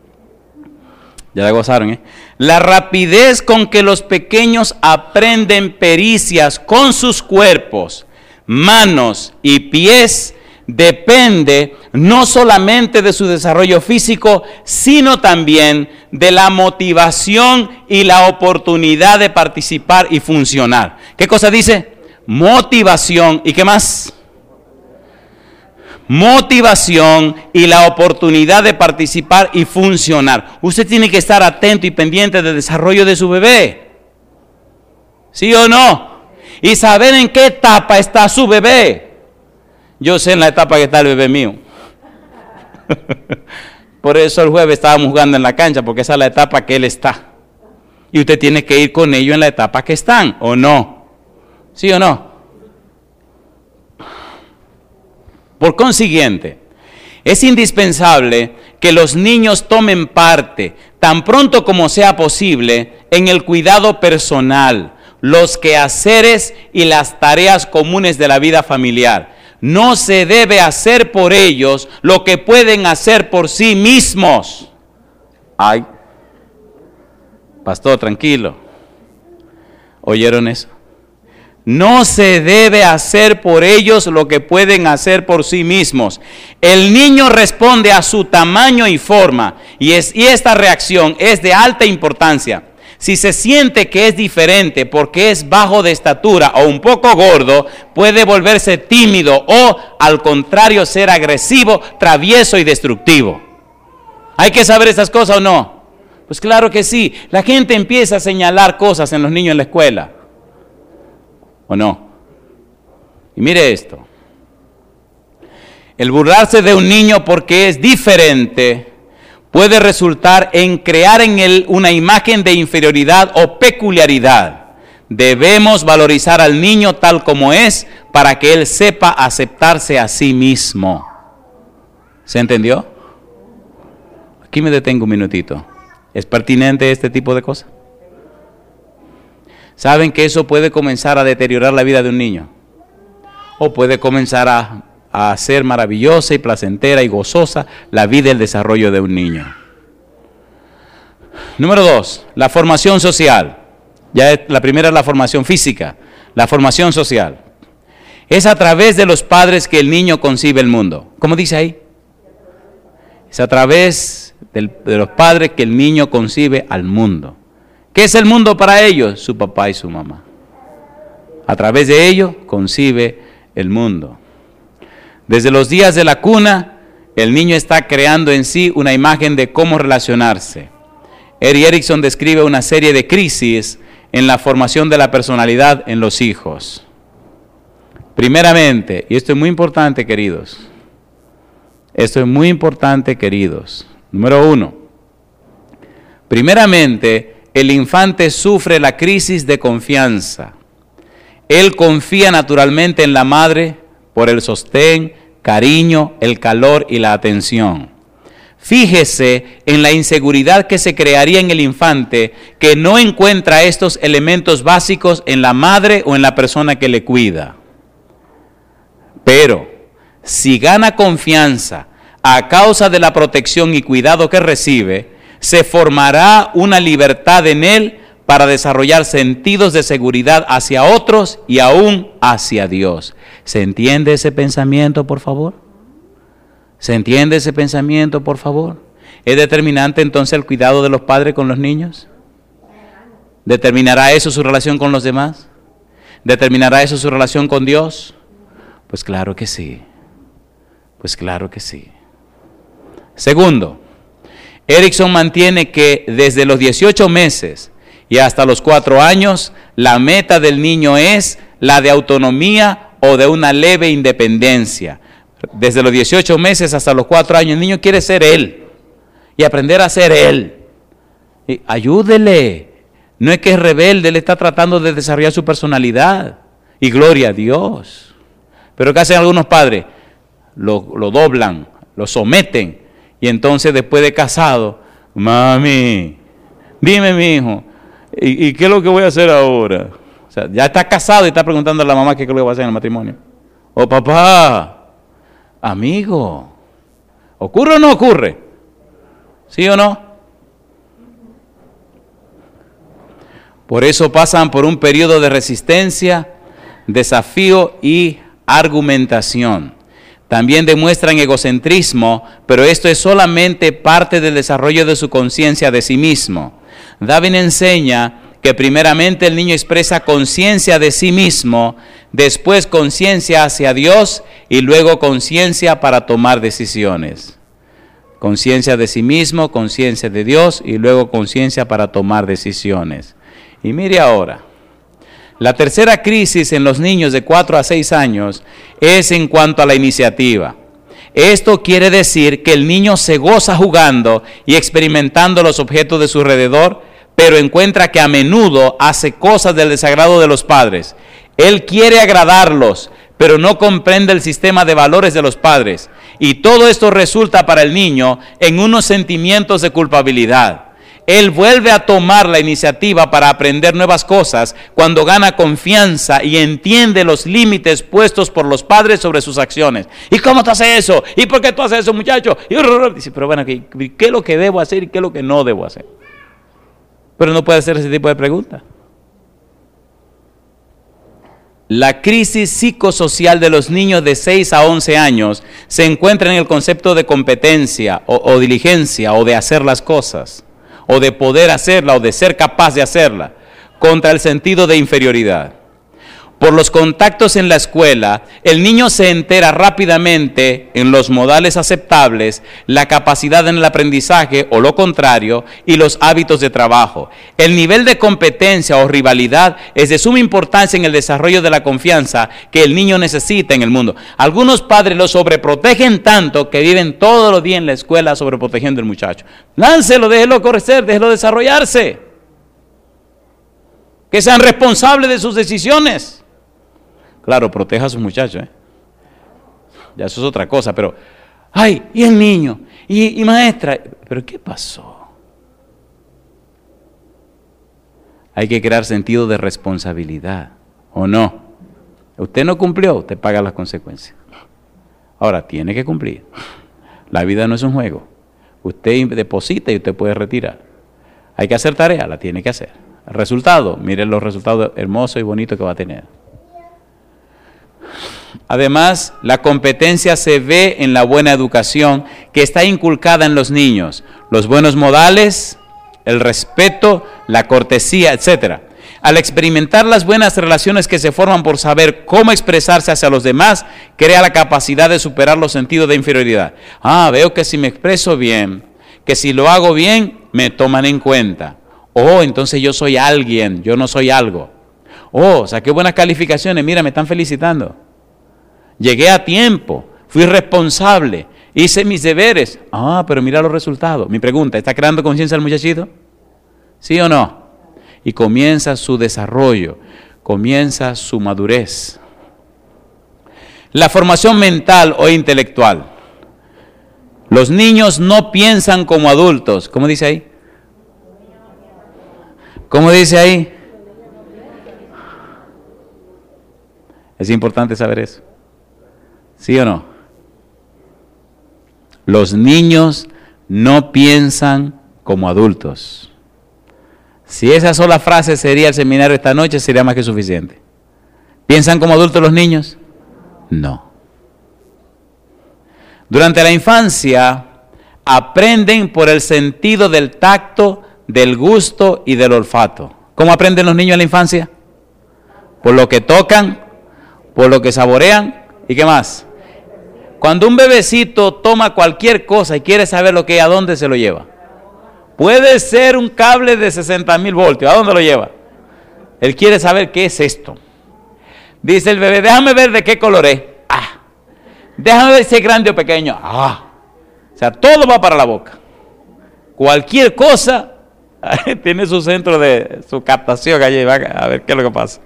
Ya la gozaron, ¿eh? La rapidez con que los pequeños aprenden pericias con sus cuerpos, manos y pies depende no solamente de su desarrollo físico, sino también de la motivación y la oportunidad de participar y funcionar. ¿Qué cosa dice? Motivación. ¿Y qué más? Motivación y la oportunidad de participar y funcionar. Usted tiene que estar atento y pendiente del desarrollo de su bebé. ¿Sí o no? Y saber en qué etapa está su bebé. Yo sé en la etapa que está el bebé mío. Por eso el jueves estábamos jugando en la cancha, porque esa es la etapa que él está. Y usted tiene que ir con ellos en la etapa que están, ¿o no? ¿Sí o no? Por consiguiente, es indispensable que los niños tomen parte, tan pronto como sea posible, en el cuidado personal, los quehaceres y las tareas comunes de la vida familiar. No se debe hacer por ellos lo que pueden hacer por sí mismos. Ay, pastor, tranquilo. ¿Oyeron eso? No se debe hacer por ellos lo que pueden hacer por sí mismos. El niño responde a su tamaño y forma, y, es, y esta reacción es de alta importancia. Si se siente que es diferente porque es bajo de estatura o un poco gordo, puede volverse tímido o, al contrario, ser agresivo, travieso y destructivo. ¿Hay que saber esas cosas o no? Pues claro que sí. La gente empieza a señalar cosas en los niños en la escuela. ¿O no? Y mire esto. El burlarse de un niño porque es diferente puede resultar en crear en él una imagen de inferioridad o peculiaridad. Debemos valorizar al niño tal como es para que él sepa aceptarse a sí mismo. ¿Se entendió? Aquí me detengo un minutito. ¿Es pertinente este tipo de cosas? ¿Saben que eso puede comenzar a deteriorar la vida de un niño? O puede comenzar a, a ser maravillosa y placentera y gozosa la vida y el desarrollo de un niño. Número dos, la formación social. Ya es, la primera es la formación física, la formación social. Es a través de los padres que el niño concibe el mundo. ¿Cómo dice ahí? Es a través del, de los padres que el niño concibe al mundo. ¿Qué es el mundo para ellos? Su papá y su mamá. A través de ellos concibe el mundo. Desde los días de la cuna, el niño está creando en sí una imagen de cómo relacionarse. Erik Erikson describe una serie de crisis en la formación de la personalidad en los hijos. Primeramente, y esto es muy importante, queridos, Esto es muy importante, queridos. Número uno. Primeramente, el infante sufre la crisis de confianza. Él confía naturalmente en la madre por el sostén, cariño, el calor y la atención. Fíjese en la inseguridad que se crearía en el infante que no encuentra estos elementos básicos en la madre o en la persona que le cuida. Pero si gana confianza a causa de la protección y cuidado que recibe, se formará una libertad en él para desarrollar sentidos de seguridad hacia otros y aún hacia Dios. ¿Se entiende ese pensamiento, por favor? ¿Se entiende ese pensamiento, por favor? ¿Es determinante entonces el cuidado de los padres con los niños? ¿Determinará eso su relación con los demás? ¿Determinará eso su relación con Dios? Pues claro que sí. Pues claro que sí. Segundo, Erickson mantiene que desde los dieciocho meses y hasta los cuatro años, la meta del niño es la de autonomía o de una leve independencia. Desde los dieciocho meses hasta los cuatro años, el niño quiere ser él y aprender a ser él. Y ayúdele. No es que es rebelde, él está tratando de desarrollar su personalidad. Y gloria a Dios. Pero ¿qué hacen algunos padres? Lo, lo doblan, lo someten. Y entonces después de casado, mami, dime mi hijo, ¿y, ¿y qué es lo que voy a hacer ahora? O sea, ya está casado y está preguntando a la mamá qué es lo que va a hacer en el matrimonio. O papá, amigo, ¿ocurre o no ocurre? ¿Sí o no? Por eso pasan por un periodo de resistencia, desafío y argumentación. También demuestran egocentrismo, pero esto es solamente parte del desarrollo de su conciencia de sí mismo. Darwin enseña que primeramente el niño expresa conciencia de sí mismo, después conciencia hacia Dios y luego conciencia para tomar decisiones. Conciencia de sí mismo, conciencia de Dios y luego conciencia para tomar decisiones. Y mire ahora, la tercera crisis en los niños de cuatro a seis años es en cuanto a la iniciativa. Esto quiere decir que el niño se goza jugando y experimentando los objetos de su alrededor, pero encuentra que a menudo hace cosas del desagrado de los padres. Él quiere agradarlos, pero no comprende el sistema de valores de los padres. Y todo esto resulta para el niño en unos sentimientos de culpabilidad. Él vuelve a tomar la iniciativa para aprender nuevas cosas cuando gana confianza y entiende los límites puestos por los padres sobre sus acciones. ¿Y cómo tú haces eso? ¿Y por qué tú haces eso, muchacho? Y dice, pero bueno, ¿qué, ¿qué es lo que debo hacer y qué es lo que no debo hacer? Pero no puede hacer ese tipo de preguntas. La crisis psicosocial de los niños de seis a once años se encuentra en el concepto de competencia o, o diligencia o de hacer las cosas, o de poder hacerla, o de ser capaz de hacerla, contra el sentido de inferioridad. Por los contactos en la escuela, el niño se entera rápidamente en los modales aceptables, la capacidad en el aprendizaje o lo contrario, y los hábitos de trabajo. El nivel de competencia o rivalidad es de suma importancia en el desarrollo de la confianza que el niño necesita en el mundo. Algunos padres lo sobreprotegen tanto que viven todos los días en la escuela sobreprotegiendo al muchacho. Láncelo, déjelo crecer, déjelo desarrollarse. Que sean responsables de sus decisiones. Claro, proteja a sus muchachos, ¿eh? Ya eso es otra cosa, pero, ay, y el niño, y, y maestra, pero ¿qué pasó? Hay que crear sentido de responsabilidad, ¿o no? Usted no cumplió, usted paga las consecuencias. Ahora, tiene que cumplir. La vida no es un juego. Usted deposita y usted puede retirar. Hay que hacer tarea, la tiene que hacer. El resultado, miren los resultados hermosos y bonitos que va a tener. Además, la competencia se ve en la buena educación que está inculcada en los niños, los buenos modales, el respeto, la cortesía, etcétera. Al experimentar las buenas relaciones que se forman por saber cómo expresarse hacia los demás, crea la capacidad de superar los sentidos de inferioridad. Ah, veo que si me expreso bien, que si lo hago bien, me toman en cuenta. Oh, entonces yo soy alguien, yo no soy algo. Oh, saqué buenas calificaciones, mira, me están felicitando. Llegué a tiempo, fui responsable. Hice mis deberes. Ah, pero mira los resultados. Mi pregunta, ¿está creando conciencia el muchachito? ¿Sí o no? Y comienza su desarrollo, comienza su madurez. La formación mental o intelectual. Los niños no piensan como adultos. ¿Cómo dice ahí? ¿Cómo dice ahí? Es importante saber eso. ¿Sí o no? Los niños no piensan como adultos. Si esa sola frase sería el seminario esta noche, sería más que suficiente. ¿Piensan como adultos los niños? No. Durante la infancia aprenden por el sentido del tacto, del gusto y del olfato. ¿Cómo aprenden los niños en la infancia? Por lo que tocan, por lo que saborean y ¿qué más? Cuando un bebecito toma cualquier cosa y quiere saber lo que es, ¿a dónde se lo lleva? Puede ser un cable de sesenta mil voltios, ¿a dónde lo lleva? Él quiere saber qué es esto. Dice el bebé, déjame ver de qué color es. Ah. Déjame ver si es grande o pequeño. Ah. O sea, todo va para la boca. Cualquier cosa tiene su centro de su captación allí. Va a ver qué es lo que pasa.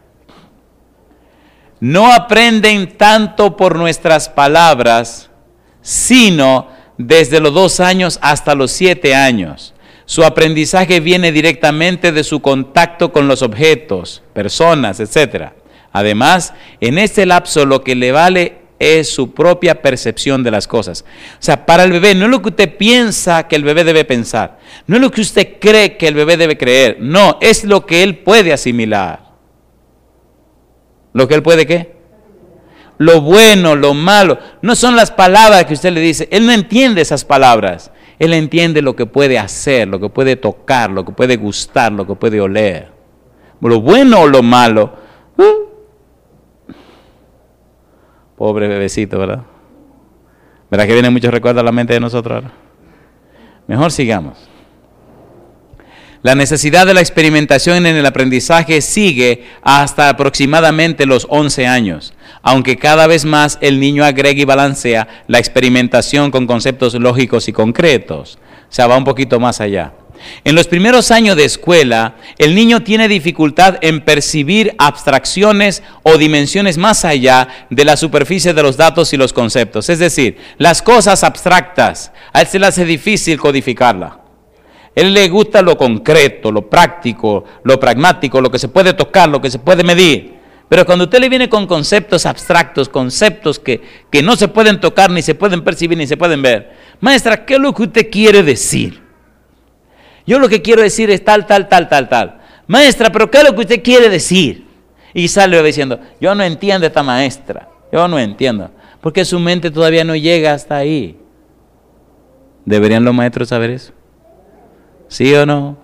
No aprenden tanto por nuestras palabras, sino desde los dos años hasta los siete años. Su aprendizaje viene directamente de su contacto con los objetos, personas, etcétera. Además, en este lapso lo que le vale es su propia percepción de las cosas. O sea, para el bebé no es lo que usted piensa que el bebé debe pensar, no es lo que usted cree que el bebé debe creer, no, es lo que él puede asimilar. ¿Lo que él puede qué? Lo bueno, lo malo, no son las palabras que usted le dice, él no entiende esas palabras, él entiende lo que puede hacer, lo que puede tocar, lo que puede gustar, lo que puede oler. Lo bueno o lo malo. Uh. Pobre bebecito, ¿verdad? ¿Verdad que vienen muchos recuerdos a la mente de nosotros ahora? Mejor sigamos. La necesidad de la experimentación en el aprendizaje sigue hasta aproximadamente los once años, aunque cada vez más el niño agrega y balancea la experimentación con conceptos lógicos y concretos. O sea, va un poquito más allá. En los primeros años de escuela, el niño tiene dificultad en percibir abstracciones o dimensiones más allá de la superficie de los datos y los conceptos. Es decir, las cosas abstractas, a él se le hace difícil codificarla. A él le gusta lo concreto, lo práctico, lo pragmático, lo que se puede tocar, lo que se puede medir. Pero cuando usted le viene con conceptos abstractos, conceptos que, que no se pueden tocar, ni se pueden percibir, ni se pueden ver. Maestra, ¿qué es lo que usted quiere decir? Yo lo que quiero decir es tal, tal, tal, tal, tal. Maestra, ¿pero qué es lo que usted quiere decir? Y sale diciendo, yo no entiendo a esta maestra. Yo no entiendo. Porque su mente todavía no llega hasta ahí. ¿Deberían los maestros saber eso? ¿Sí o no?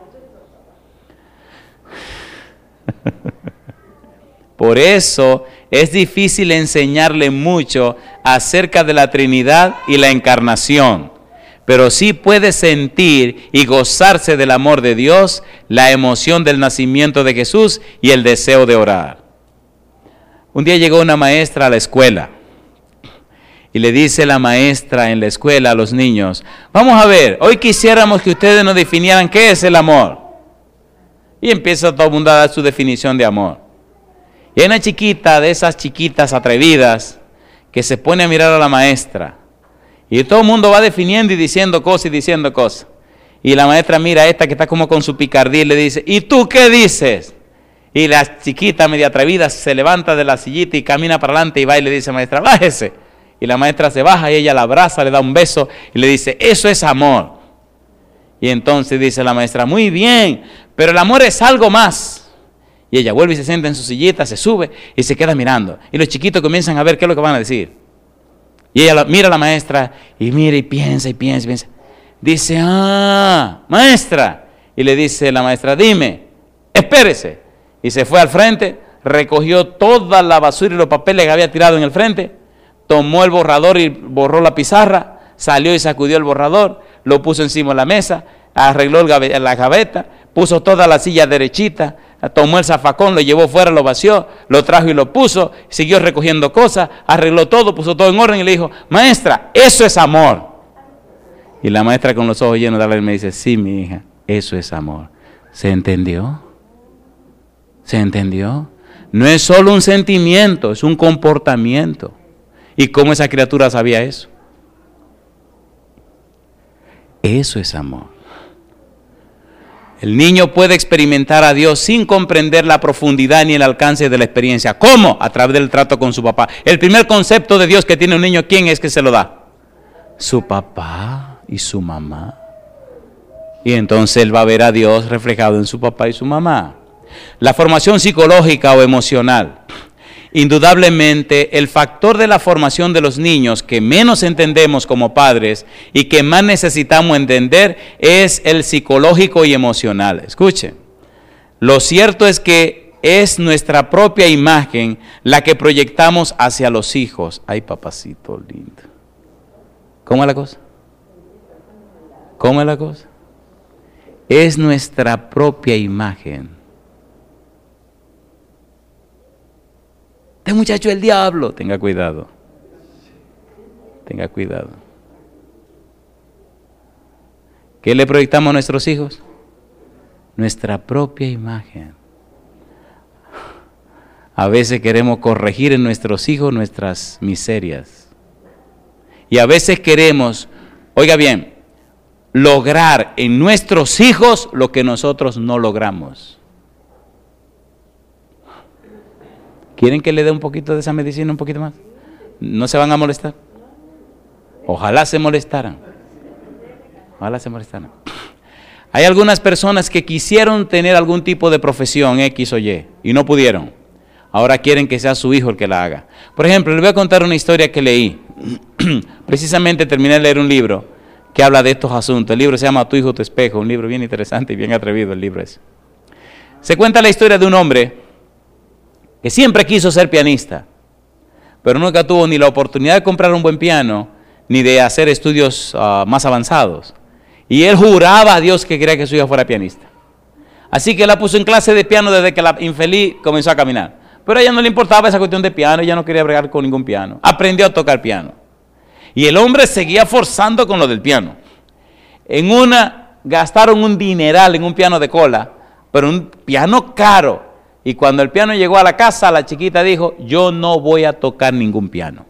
Por eso es difícil enseñarle mucho acerca de la Trinidad y la encarnación, pero sí puede sentir y gozarse del amor de Dios, la emoción del nacimiento de Jesús y el deseo de orar. Un día llegó una maestra a la escuela y le dice la maestra en la escuela a los niños, vamos a ver, hoy quisiéramos que ustedes nos definieran qué es el amor. Y empieza todo el mundo a dar su definición de amor. Y hay una chiquita de esas chiquitas atrevidas que se pone a mirar a la maestra. Y todo el mundo va definiendo y diciendo cosas y diciendo cosas. Y la maestra mira a esta que está como con su picardía y le dice, ¿y tú qué dices? Y la chiquita media atrevida se levanta de la sillita y camina para adelante y va y le dice, maestra, bájese. Y la maestra se baja y ella la abraza, le da un beso y le dice, eso es amor. Y entonces dice la maestra, muy bien, pero el amor es algo más. Y ella vuelve y se sienta en su sillita, se sube y se queda mirando. Y los chiquitos comienzan a ver qué es lo que van a decir. Y ella mira a la maestra y mira y piensa y piensa y piensa. Dice, ah, maestra. Y le dice la maestra, dime, espérese. Y se fue al frente, recogió toda la basura y los papeles que había tirado en el frente, tomó el borrador y borró la pizarra, salió y sacudió el borrador, lo puso encima de la mesa, arregló el gabe- la gaveta, puso toda la silla derechita, tomó el zafacón, lo llevó fuera, lo vació, lo trajo y lo puso, siguió recogiendo cosas, arregló todo, puso todo en orden y le dijo, maestra, eso es amor. Y la maestra con los ojos llenos de lágrimas me dice, sí, mi hija, eso es amor. ¿Se entendió? ¿Se entendió? No es solo un sentimiento, es un comportamiento. ¿Y cómo esa criatura sabía eso? Eso es amor. El niño puede experimentar a Dios sin comprender la profundidad ni el alcance de la experiencia. ¿Cómo? A través del trato con su papá. El primer concepto de Dios que tiene un niño, ¿quién es que se lo da? Su papá y su mamá. Y entonces él va a ver a Dios reflejado en su papá y su mamá. La formación psicológica o emocional. Indudablemente, el factor de la formación de los niños que menos entendemos como padres y que más necesitamos entender es el psicológico y emocional. Escuchen, lo cierto es que es nuestra propia imagen la que proyectamos hacia los hijos. Ay, papacito lindo. ¿Cómo es la cosa? ¿Cómo es la cosa? Es nuestra propia imagen. Este muchacho es el diablo. Tenga cuidado. Tenga cuidado. ¿Qué le proyectamos a nuestros hijos? Nuestra propia imagen. A veces queremos corregir en nuestros hijos nuestras miserias. Y a veces queremos, oiga bien, lograr en nuestros hijos lo que nosotros no logramos. ¿Quieren que le dé un poquito de esa medicina, un poquito más? ¿No se van a molestar? Ojalá se molestaran. Ojalá se molestaran. Hay algunas personas que quisieron tener algún tipo de profesión X o Y y no pudieron. Ahora quieren que sea su hijo el que la haga. Por ejemplo, les voy a contar una historia que leí. Precisamente terminé de leer un libro que habla de estos asuntos. El libro se llama Tu hijo, tu espejo. Un libro bien interesante y bien atrevido el libro ese. Se cuenta la historia de un hombre que siempre quiso ser pianista, pero nunca tuvo ni la oportunidad de comprar un buen piano, ni de hacer estudios uh, más avanzados. Y él juraba a Dios que quería que su hija fuera pianista. Así que la puso en clase de piano desde que la infeliz comenzó a caminar. Pero a ella no le importaba esa cuestión de piano, ella no quería bregar con ningún piano. Aprendió a tocar piano. Y el hombre seguía forzando con lo del piano. En una, gastaron un dineral en un piano de cola, pero un piano caro. Y cuando el piano llegó a la casa, la chiquita dijo, yo no voy a tocar ningún piano.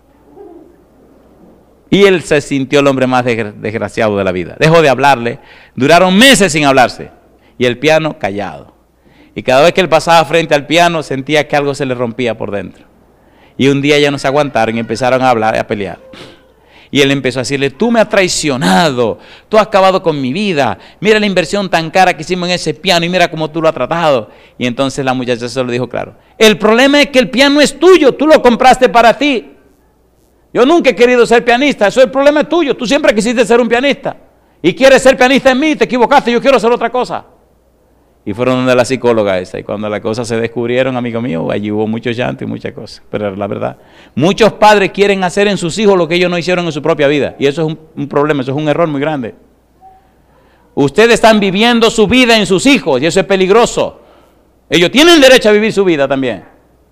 Y él se sintió el hombre más desgraciado de la vida. Dejó de hablarle, duraron meses sin hablarse. Y el piano callado. Y cada vez que él pasaba frente al piano, sentía que algo se le rompía por dentro. Y un día ya no se aguantaron y empezaron a hablar, a pelear. Y él empezó a decirle, tú me has traicionado, tú has acabado con mi vida, mira la inversión tan cara que hicimos en ese piano y mira cómo tú lo has tratado. Y entonces la muchacha se lo dijo claro, el problema es que el piano es tuyo, tú lo compraste para ti. Yo nunca he querido ser pianista, eso es el problema tuyo, tú siempre quisiste ser un pianista. Y quieres ser pianista en mí, te equivocaste, yo quiero hacer otra cosa. Y fueron donde la psicóloga esa, y cuando las cosas se descubrieron, amigo mío, allí hubo mucho llanto y muchas cosas. Pero la verdad, muchos padres quieren hacer en sus hijos lo que ellos no hicieron en su propia vida. Y eso es un, un problema, eso es un error muy grande. Ustedes están viviendo su vida en sus hijos, y eso es peligroso. Ellos tienen derecho a vivir su vida también.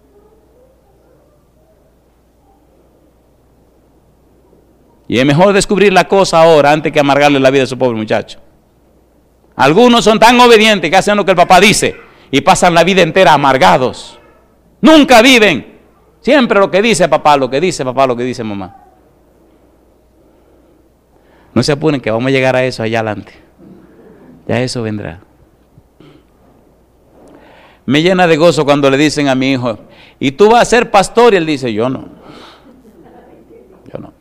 Y es mejor descubrir la cosa ahora, antes que amargarle la vida a su pobre muchacho. Algunos son tan obedientes que hacen lo que el papá dice y pasan la vida entera amargados. Nunca viven. Siempre lo que dice papá, lo que dice papá, lo que dice mamá. No se apuren que vamos a llegar a eso allá adelante. Ya eso vendrá. Me llena de gozo cuando le dicen a mi hijo, ¿y tú vas a ser pastor? Y él dice, yo no. Yo no.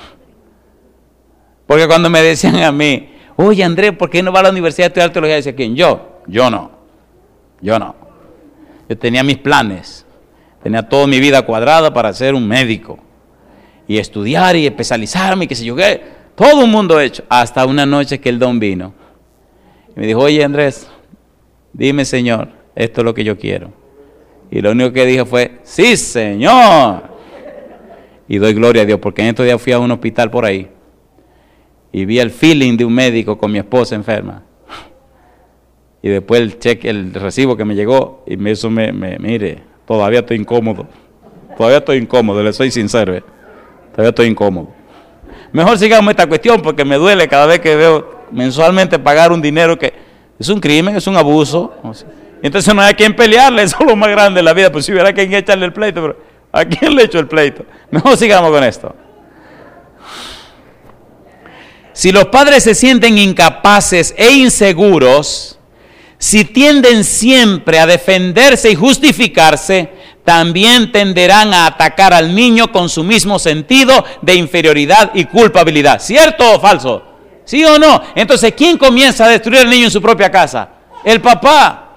Porque cuando me decían a mí, oye Andrés, ¿por qué no va a la universidad a estudiar teología? Decía, ¿quién? Yo. Yo no. Yo no. Yo tenía mis planes. Tenía toda mi vida cuadrada para ser un médico. Y estudiar y especializarme y qué sé yo qué. Todo un mundo hecho. Hasta una noche que el don vino. Y me dijo, oye Andrés, dime Señor, esto es lo que yo quiero. Y lo único que dije fue, sí Señor. Y doy gloria a Dios, porque en estos días fui a un hospital por ahí. Y vi el feeling de un médico con mi esposa enferma. Y después el cheque, el recibo que me llegó, y me, eso me, me, mire, todavía estoy incómodo. Todavía estoy incómodo, le soy sincero. ¿eh? Todavía estoy incómodo. Mejor sigamos esta cuestión porque me duele cada vez que veo mensualmente pagar un dinero que es un crimen, es un abuso. Entonces no hay a quien pelearle, eso es lo más grande de la vida. Pues si hubiera quien echarle el pleito, pero ¿a quién le echo el pleito? Mejor sigamos con esto. Si los padres se sienten incapaces e inseguros, si tienden siempre a defenderse y justificarse, también tenderán a atacar al niño con su mismo sentido de inferioridad y culpabilidad. ¿Cierto o falso? ¿Sí o no? Entonces, ¿quién comienza a destruir al niño en su propia casa? El papá.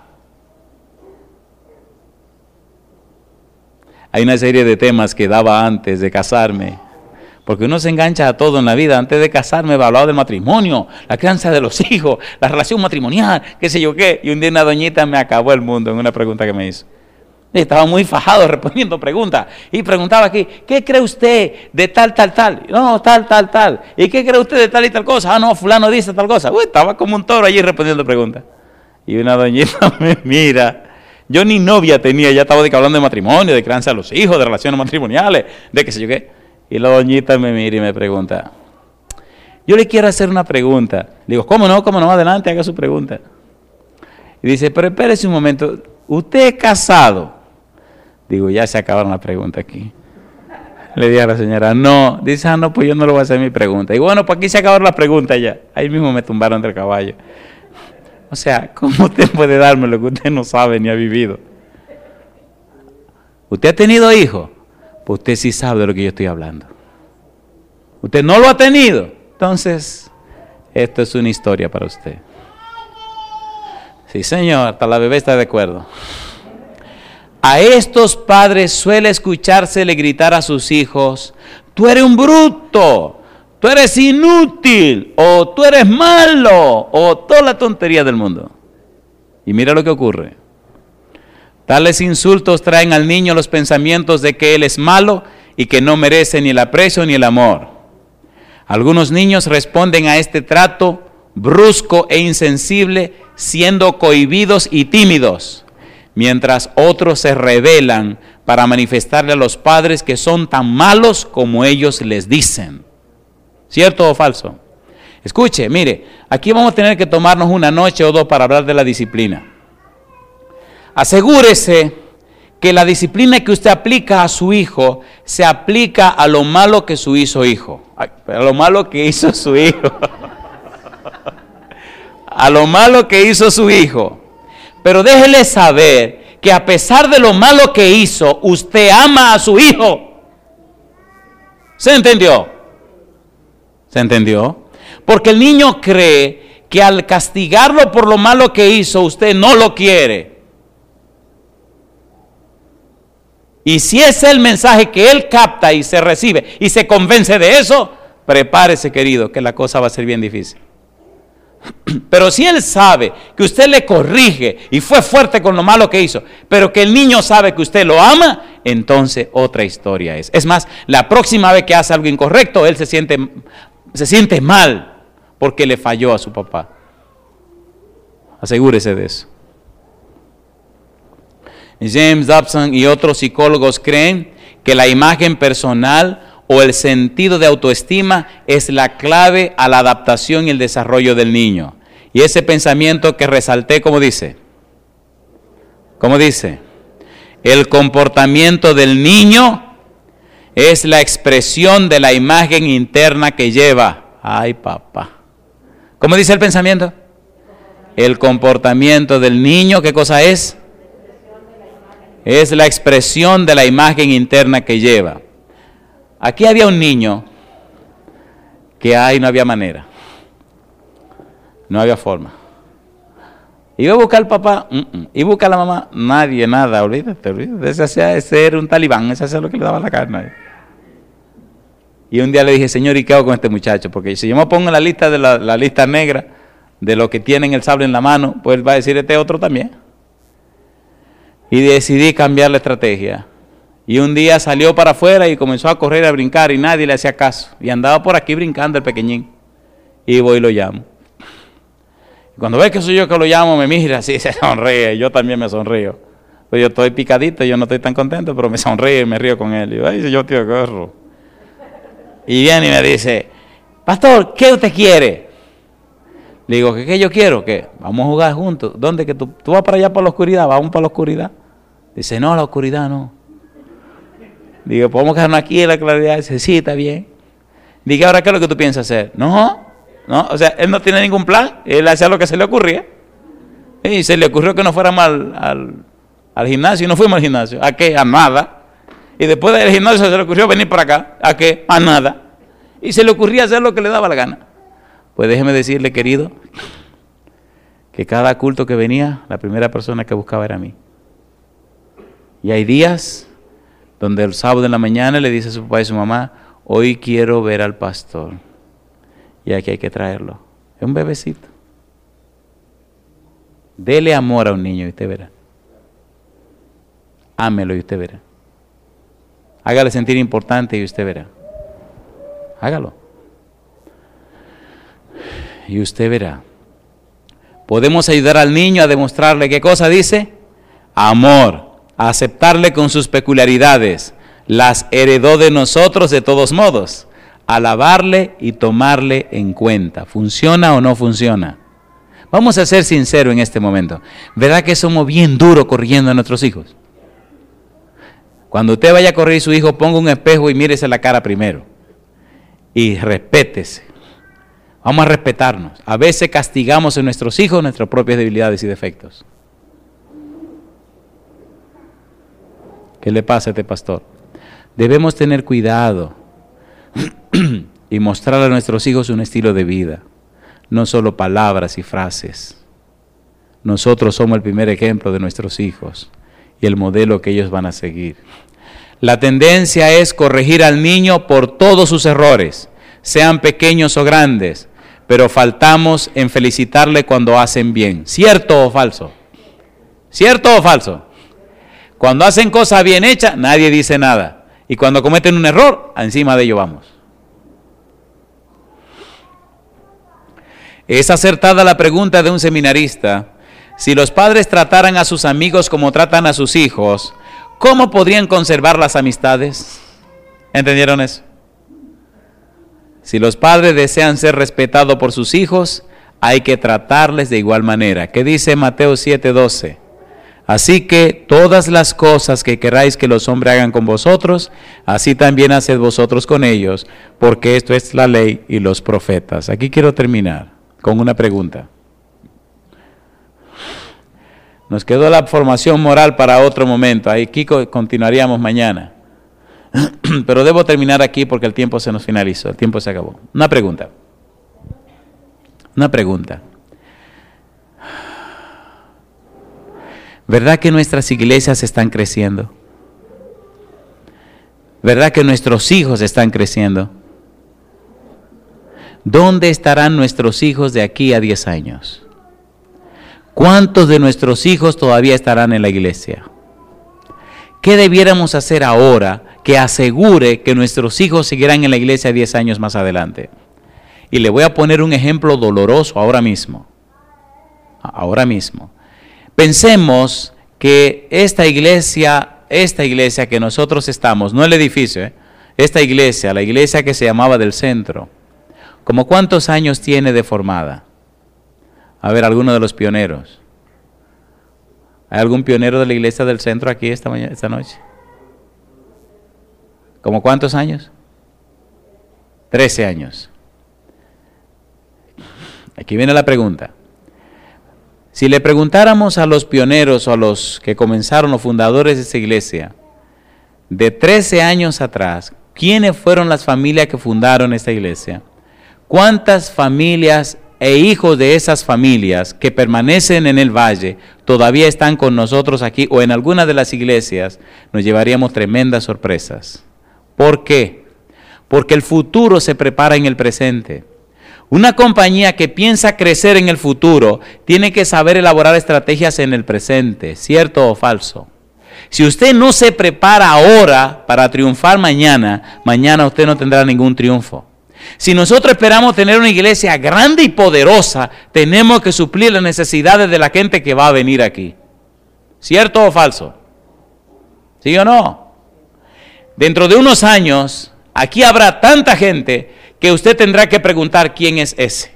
Hay una serie de temas que daba antes de casarme, porque uno se engancha a todo en la vida. Antes de casarme hablaba del matrimonio, la crianza de los hijos, la relación matrimonial, qué sé yo qué. Y un día una doñita me acabó el mundo en una pregunta que me hizo. Estaba muy fajado respondiendo preguntas. Y preguntaba aquí, ¿qué cree usted de tal, tal, tal? No, tal, tal, tal. ¿Y qué cree usted de tal y tal cosa? Ah, no, fulano dice tal cosa. Uy, estaba como un toro allí respondiendo preguntas. Y una doñita me mira. Yo ni novia tenía, ya estaba hablando de matrimonio, de crianza de los hijos, de relaciones matrimoniales, de qué sé yo qué. Y la doñita me mira y me pregunta, yo le quiero hacer una pregunta. Le digo, ¿cómo no? ¿Cómo no? Adelante, haga su pregunta. Y dice, pero espérese un momento, ¿usted es casado? Digo, ya se acabaron las preguntas aquí. Le dije a la señora, no. Dice, ah, no, pues yo no le voy a hacer mi pregunta. Y bueno, pues aquí se acabaron las preguntas ya. Ahí mismo me tumbaron del caballo. O sea, ¿cómo usted puede darme lo que usted no sabe ni ha vivido? ¿Usted ha tenido hijos? Pues usted sí sabe de lo que yo estoy hablando. ¿Usted no lo ha tenido? Entonces, esto es una historia para usted. Sí, señor, hasta la bebé está de acuerdo. A estos padres suele escuchársele gritar a sus hijos, tú eres un bruto, tú eres inútil, o tú eres malo, o toda la tontería del mundo. Y mira lo que ocurre. Tales insultos traen al niño los pensamientos de que él es malo y que no merece ni el aprecio ni el amor. Algunos niños responden a este trato brusco e insensible siendo cohibidos y tímidos, mientras otros se rebelan para manifestarle a los padres que son tan malos como ellos les dicen. ¿Cierto o falso? Escuche, mire, aquí vamos a tener que tomarnos una noche o dos para hablar de la disciplina. Asegúrese que la disciplina que usted aplica a su hijo se aplica a lo malo que su hizo hijo. A lo malo que hizo su hijo. A lo malo que hizo su hijo. Pero déjele saber que a pesar de lo malo que hizo, usted ama a su hijo. ¿Se entendió? ¿Se entendió? Porque el niño cree que al castigarlo por lo malo que hizo, usted no lo quiere. Y si es el mensaje que él capta y se recibe y se convence de eso, prepárese, querido, que la cosa va a ser bien difícil. Pero si él sabe que usted le corrige y fue fuerte con lo malo que hizo, pero que el niño sabe que usted lo ama, entonces otra historia es. Es más, la próxima vez que hace algo incorrecto, él se siente, se siente mal porque le falló a su papá. Asegúrese de eso. James Dobson y otros psicólogos creen que la imagen personal o el sentido de autoestima es la clave a la adaptación y el desarrollo del niño. Y ese pensamiento que resalté, ¿cómo dice? ¿Cómo dice? El comportamiento del niño es la expresión de la imagen interna que lleva. Ay, papá. ¿Cómo dice el pensamiento? El comportamiento del niño, ¿qué cosa es? Es la expresión de la imagen interna que lleva. Aquí había un niño que ay, no había manera. No había forma. Iba a buscar al papá, uh -uh. Iba a buscar a la mamá, nadie, nada, olvídate, olvídate. Ese, hacía, ese era un talibán, ese hacía lo que le daba la carne. Y un día le dije, Señor, ¿y qué hago con este muchacho? Porque si yo me pongo en la lista de la, la lista negra de los que tienen el sable en la mano, pues él va a decir este otro también. Y decidí cambiar la estrategia. Y un día salió para afuera y comenzó a correr, a brincar y nadie le hacía caso. Y andaba por aquí brincando el pequeñín. Y voy y lo llamo. Cuando ve que soy yo que lo llamo, me mira así, se sonríe. Yo también me sonrío. Pues yo estoy picadito, yo no estoy tan contento, pero me sonrío y me río con él. Y yo, ay, yo tío Corro. Y viene y me dice, pastor, ¿qué usted quiere? Le digo, ¿qué, qué yo quiero? ¿Qué? Vamos a jugar juntos. ¿Dónde que tú? ¿Tú vas para allá para la oscuridad? ¿Vamos para la oscuridad? Dice, no, la oscuridad no. Digo, ¿podemos quedarnos aquí en la claridad? Dice, sí, está bien. Digo, ¿ahora qué es lo que tú piensas hacer? No, no, o sea, él no tiene ningún plan. Él hacía lo que se le ocurría. Y se le ocurrió que no fuéramos al, al, al gimnasio y no fuimos al gimnasio. ¿A qué? A nada. Y después del gimnasio se le ocurrió venir para acá. ¿A qué? A nada. Y se le ocurría hacer lo que le daba la gana. Pues déjeme decirle, querido, que cada culto que venía, la primera persona que buscaba era a mí. Y hay días donde el sábado en la mañana le dice a su papá y a su mamá, hoy quiero ver al pastor. Y aquí hay que traerlo. Es un bebecito. Dele amor a un niño y usted verá. Ámelo y usted verá. Hágale sentir importante y usted verá. Hágalo. Y usted verá. Podemos ayudar al niño a demostrarle, ¿qué cosa dice? Amor. A aceptarle con sus peculiaridades. Las heredó de nosotros de todos modos. Alabarle y tomarle en cuenta. ¿Funciona o no funciona? Vamos a ser sinceros en este momento. ¿Verdad que somos bien duros corrigiendo a nuestros hijos? Cuando usted vaya a corregir a su hijo, ponga un espejo y mírese la cara primero. Y respétese. Vamos a respetarnos. A veces castigamos a nuestros hijos nuestras propias debilidades y defectos. ¿Qué le pasa a este pastor? Debemos tener cuidado y mostrar a nuestros hijos un estilo de vida, no solo palabras y frases. Nosotros somos el primer ejemplo de nuestros hijos y el modelo que ellos van a seguir. La tendencia es corregir al niño por todos sus errores, sean pequeños o grandes, pero faltamos en felicitarle cuando hacen bien. ¿Cierto o falso? ¿Cierto o falso? Cuando hacen cosas bien hechas, nadie dice nada. Y cuando cometen un error, encima de ello vamos. Es acertada la pregunta de un seminarista. Si los padres trataran a sus amigos como tratan a sus hijos, ¿cómo podrían conservar las amistades? ¿Entendieron eso? Si los padres desean ser respetados por sus hijos, hay que tratarles de igual manera. ¿Qué dice Mateo siete doce? Así que todas las cosas que queráis que los hombres hagan con vosotros, así también haced vosotros con ellos, porque esto es la ley y los profetas. Aquí quiero terminar con una pregunta. Nos quedó la formación moral para otro momento. Aquí continuaríamos mañana. Pero debo terminar aquí porque el tiempo se nos finalizó, el tiempo se acabó. Una pregunta. Una pregunta. ¿Verdad que nuestras iglesias están creciendo? ¿Verdad que nuestros hijos están creciendo? ¿Dónde estarán nuestros hijos de aquí a diez años? ¿Cuántos de nuestros hijos todavía estarán en la iglesia? ¿Qué debiéramos hacer ahora que asegure que nuestros hijos seguirán en la iglesia diez años más adelante? Y le voy a poner un ejemplo doloroso ahora mismo. Ahora mismo. Pensemos que esta iglesia, esta iglesia que nosotros estamos, no el edificio, ¿eh? Esta iglesia, la iglesia que se llamaba del centro, ¿cómo cuántos años tiene de formada? A ver, alguno de los pioneros. ¿Hay algún pionero de la iglesia del centro aquí esta mañana, esta noche? ¿Cómo cuántos años? Trece años. Aquí viene la pregunta. Si le preguntáramos a los pioneros o a los que comenzaron, los fundadores de esta iglesia, de trece años atrás, ¿quiénes fueron las familias que fundaron esta iglesia? ¿Cuántas familias e hijos de esas familias que permanecen en el valle todavía están con nosotros aquí o en alguna de las iglesias? Nos llevaríamos tremendas sorpresas. ¿Por qué? Porque el futuro se prepara en el presente. Una compañía que piensa crecer en el futuro tiene que saber elaborar estrategias en el presente, ¿cierto o falso? Si usted no se prepara ahora para triunfar mañana, mañana usted no tendrá ningún triunfo. Si nosotros esperamos tener una iglesia grande y poderosa, tenemos que suplir las necesidades de la gente que va a venir aquí. ¿Cierto o falso? ¿Sí o no? Dentro de unos años, aquí habrá tanta gente que usted tendrá que preguntar quién es ese.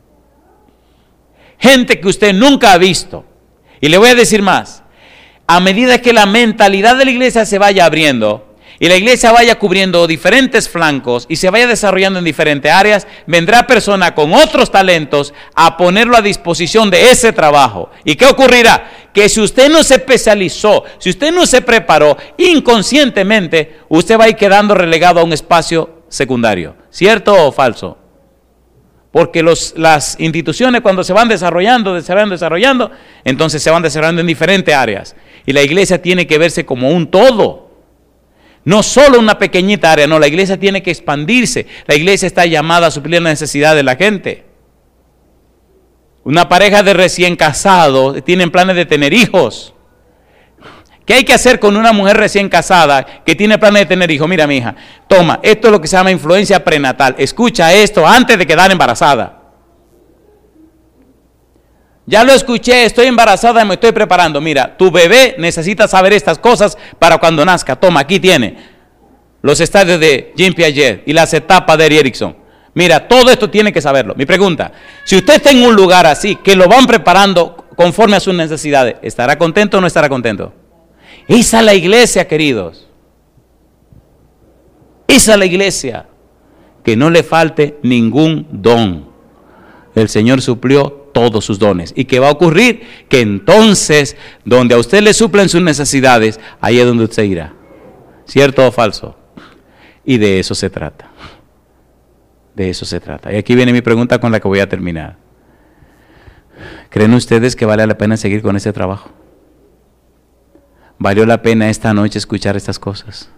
Gente que usted nunca ha visto. Y le voy a decir más. A medida que la mentalidad de la iglesia se vaya abriendo y la iglesia vaya cubriendo diferentes flancos y se vaya desarrollando en diferentes áreas, vendrá persona con otros talentos a ponerlo a disposición de ese trabajo. ¿Y qué ocurrirá? Que si usted no se especializó, si usted no se preparó, inconscientemente usted va a ir quedando relegado a un espacio secundario. ¿Cierto o falso? Porque los, las instituciones cuando se van desarrollando, desarrollando, desarrollando, entonces se van desarrollando en diferentes áreas. Y la iglesia tiene que verse como un todo. No solo una pequeñita área, no, la iglesia tiene que expandirse. La iglesia está llamada a suplir la necesidad de la gente. Una pareja de recién casados tienen planes de tener hijos. ¿Qué hay que hacer con una mujer recién casada que tiene planes de tener hijos? Mira, mi hija, toma, esto es lo que se llama influencia prenatal. Escucha esto antes de quedar embarazada. Ya lo escuché, estoy embarazada y me estoy preparando. Mira, tu bebé necesita saber estas cosas para cuando nazca. Toma, aquí tiene los estadios de Jean Piaget y las etapas de Erickson. Mira, todo esto tiene que saberlo. Mi pregunta, si usted está en un lugar así, que lo van preparando conforme a sus necesidades, ¿estará contento o no estará contento? Esa es la iglesia, queridos. Esa es la iglesia. Que no le falte ningún don. El Señor suplió todos sus dones. ¿Y qué va a ocurrir? Que entonces, donde a usted le suplen sus necesidades, ahí es donde usted irá. ¿Cierto o falso? Y de eso se trata. De eso se trata. Y aquí viene mi pregunta con la que voy a terminar. ¿Creen ustedes que vale la pena seguir con ese trabajo? ¿Valió la pena esta noche escuchar estas cosas?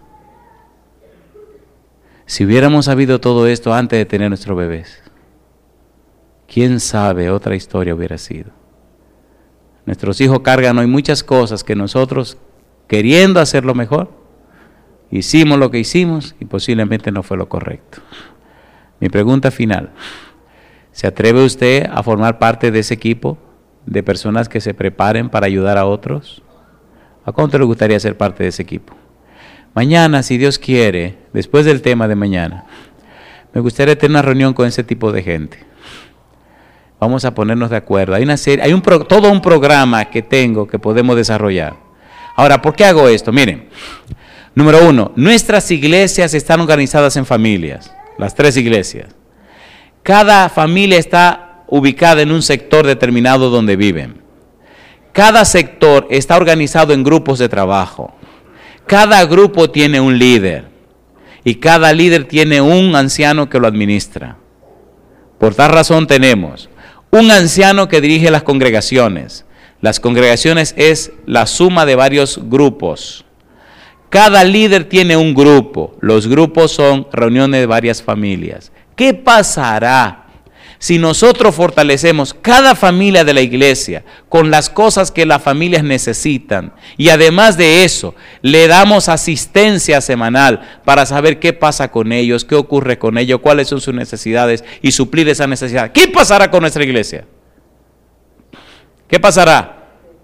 Si hubiéramos sabido todo esto antes de tener nuestros bebés, quién sabe, otra historia hubiera sido. Nuestros hijos cargan hoy muchas cosas que nosotros, queriendo hacerlo mejor, hicimos lo que hicimos y posiblemente no fue lo correcto. Mi pregunta final, ¿se atreve usted a formar parte de ese equipo de personas que se preparen para ayudar a otros? ¿A cuánto le gustaría ser parte de ese equipo? Mañana, si Dios quiere, después del tema de mañana, me gustaría tener una reunión con ese tipo de gente. Vamos a ponernos de acuerdo. Hay una serie, hay un pro, todo un programa que tengo que podemos desarrollar. Ahora, ¿por qué hago esto? Miren, número uno, nuestras iglesias están organizadas en familias, las tres iglesias. Cada familia está ubicada en un sector determinado donde viven. Cada sector está organizado en grupos de trabajo. Cada grupo tiene un líder y cada líder tiene un anciano que lo administra. Por tal razón tenemos un anciano que dirige las congregaciones. Las congregaciones es la suma de varios grupos. Cada líder tiene un grupo. Los grupos son reuniones de varias familias. ¿Qué pasará si nosotros fortalecemos cada familia de la iglesia con las cosas que las familias necesitan y además de eso le damos asistencia semanal para saber qué pasa con ellos, qué ocurre con ellos, cuáles son sus necesidades y suplir esa necesidad? ¿Qué pasará con nuestra iglesia? ¿Qué pasará?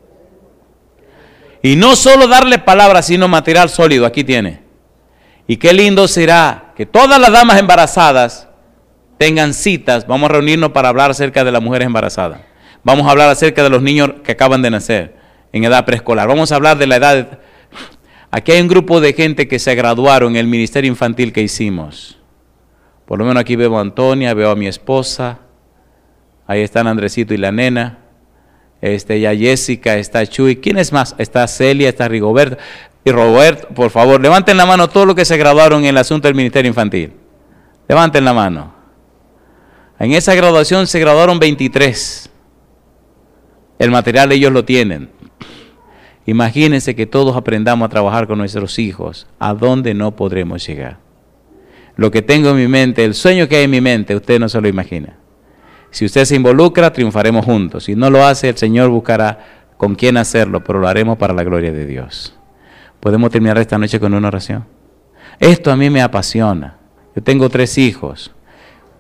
Y no solo darle palabras, sino material sólido. Aquí tiene. Y qué lindo será que todas las damas embarazadas tengan citas. Vamos a reunirnos para hablar acerca de las mujeres embarazadas. Vamos a hablar acerca de los niños que acaban de nacer en edad preescolar. Vamos a hablar de la edad. De... Aquí hay un grupo de gente que se graduaron en el ministerio infantil que hicimos. Por lo menos aquí veo a Antonia, veo a mi esposa. Ahí están Andresito y la nena. Este, ya Jessica, está Chuy. ¿Quién es más? Está Celia, está Rigoberto. Y Roberto, por favor, levanten la mano todos los que se graduaron en el asunto del ministerio infantil. Levanten la mano. En esa graduación se graduaron veintitrés. El material ellos lo tienen. Imagínense que todos aprendamos a trabajar con nuestros hijos. ¿A dónde no podremos llegar? Lo que tengo en mi mente, el sueño que hay en mi mente, usted no se lo imagina. Si usted se involucra, triunfaremos juntos. Si no lo hace, el Señor buscará con quién hacerlo, pero lo haremos para la gloria de Dios. ¿Podemos terminar esta noche con una oración? Esto a mí me apasiona. Yo tengo tres hijos.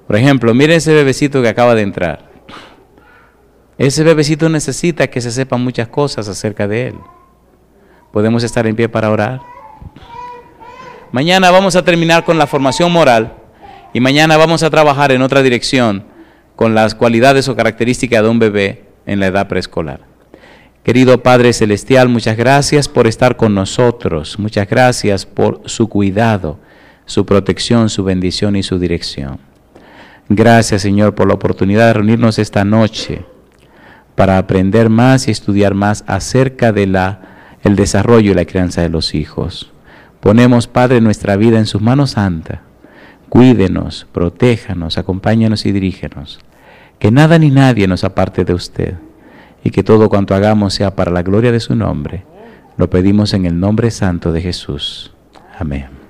Por ejemplo, miren ese bebecito que acaba de entrar. Ese bebecito necesita que se sepan muchas cosas acerca de él. ¿Podemos estar en pie para orar? Mañana vamos a terminar con la formación moral y mañana vamos a trabajar en otra dirección con las cualidades o características de un bebé en la edad preescolar. Querido Padre Celestial, muchas gracias por estar con nosotros. Muchas gracias por su cuidado, su protección, su bendición y su dirección. Gracias, Señor, por la oportunidad de reunirnos esta noche para aprender más y estudiar más acerca de la, el desarrollo y la crianza de los hijos. Ponemos, Padre, nuestra vida en sus manos santas. Cuídenos, protéjanos, acompáñanos y dirígenos. Que nada ni nadie nos aparte de usted y que todo cuanto hagamos sea para la gloria de su nombre. Lo pedimos en el nombre santo de Jesús. Amén.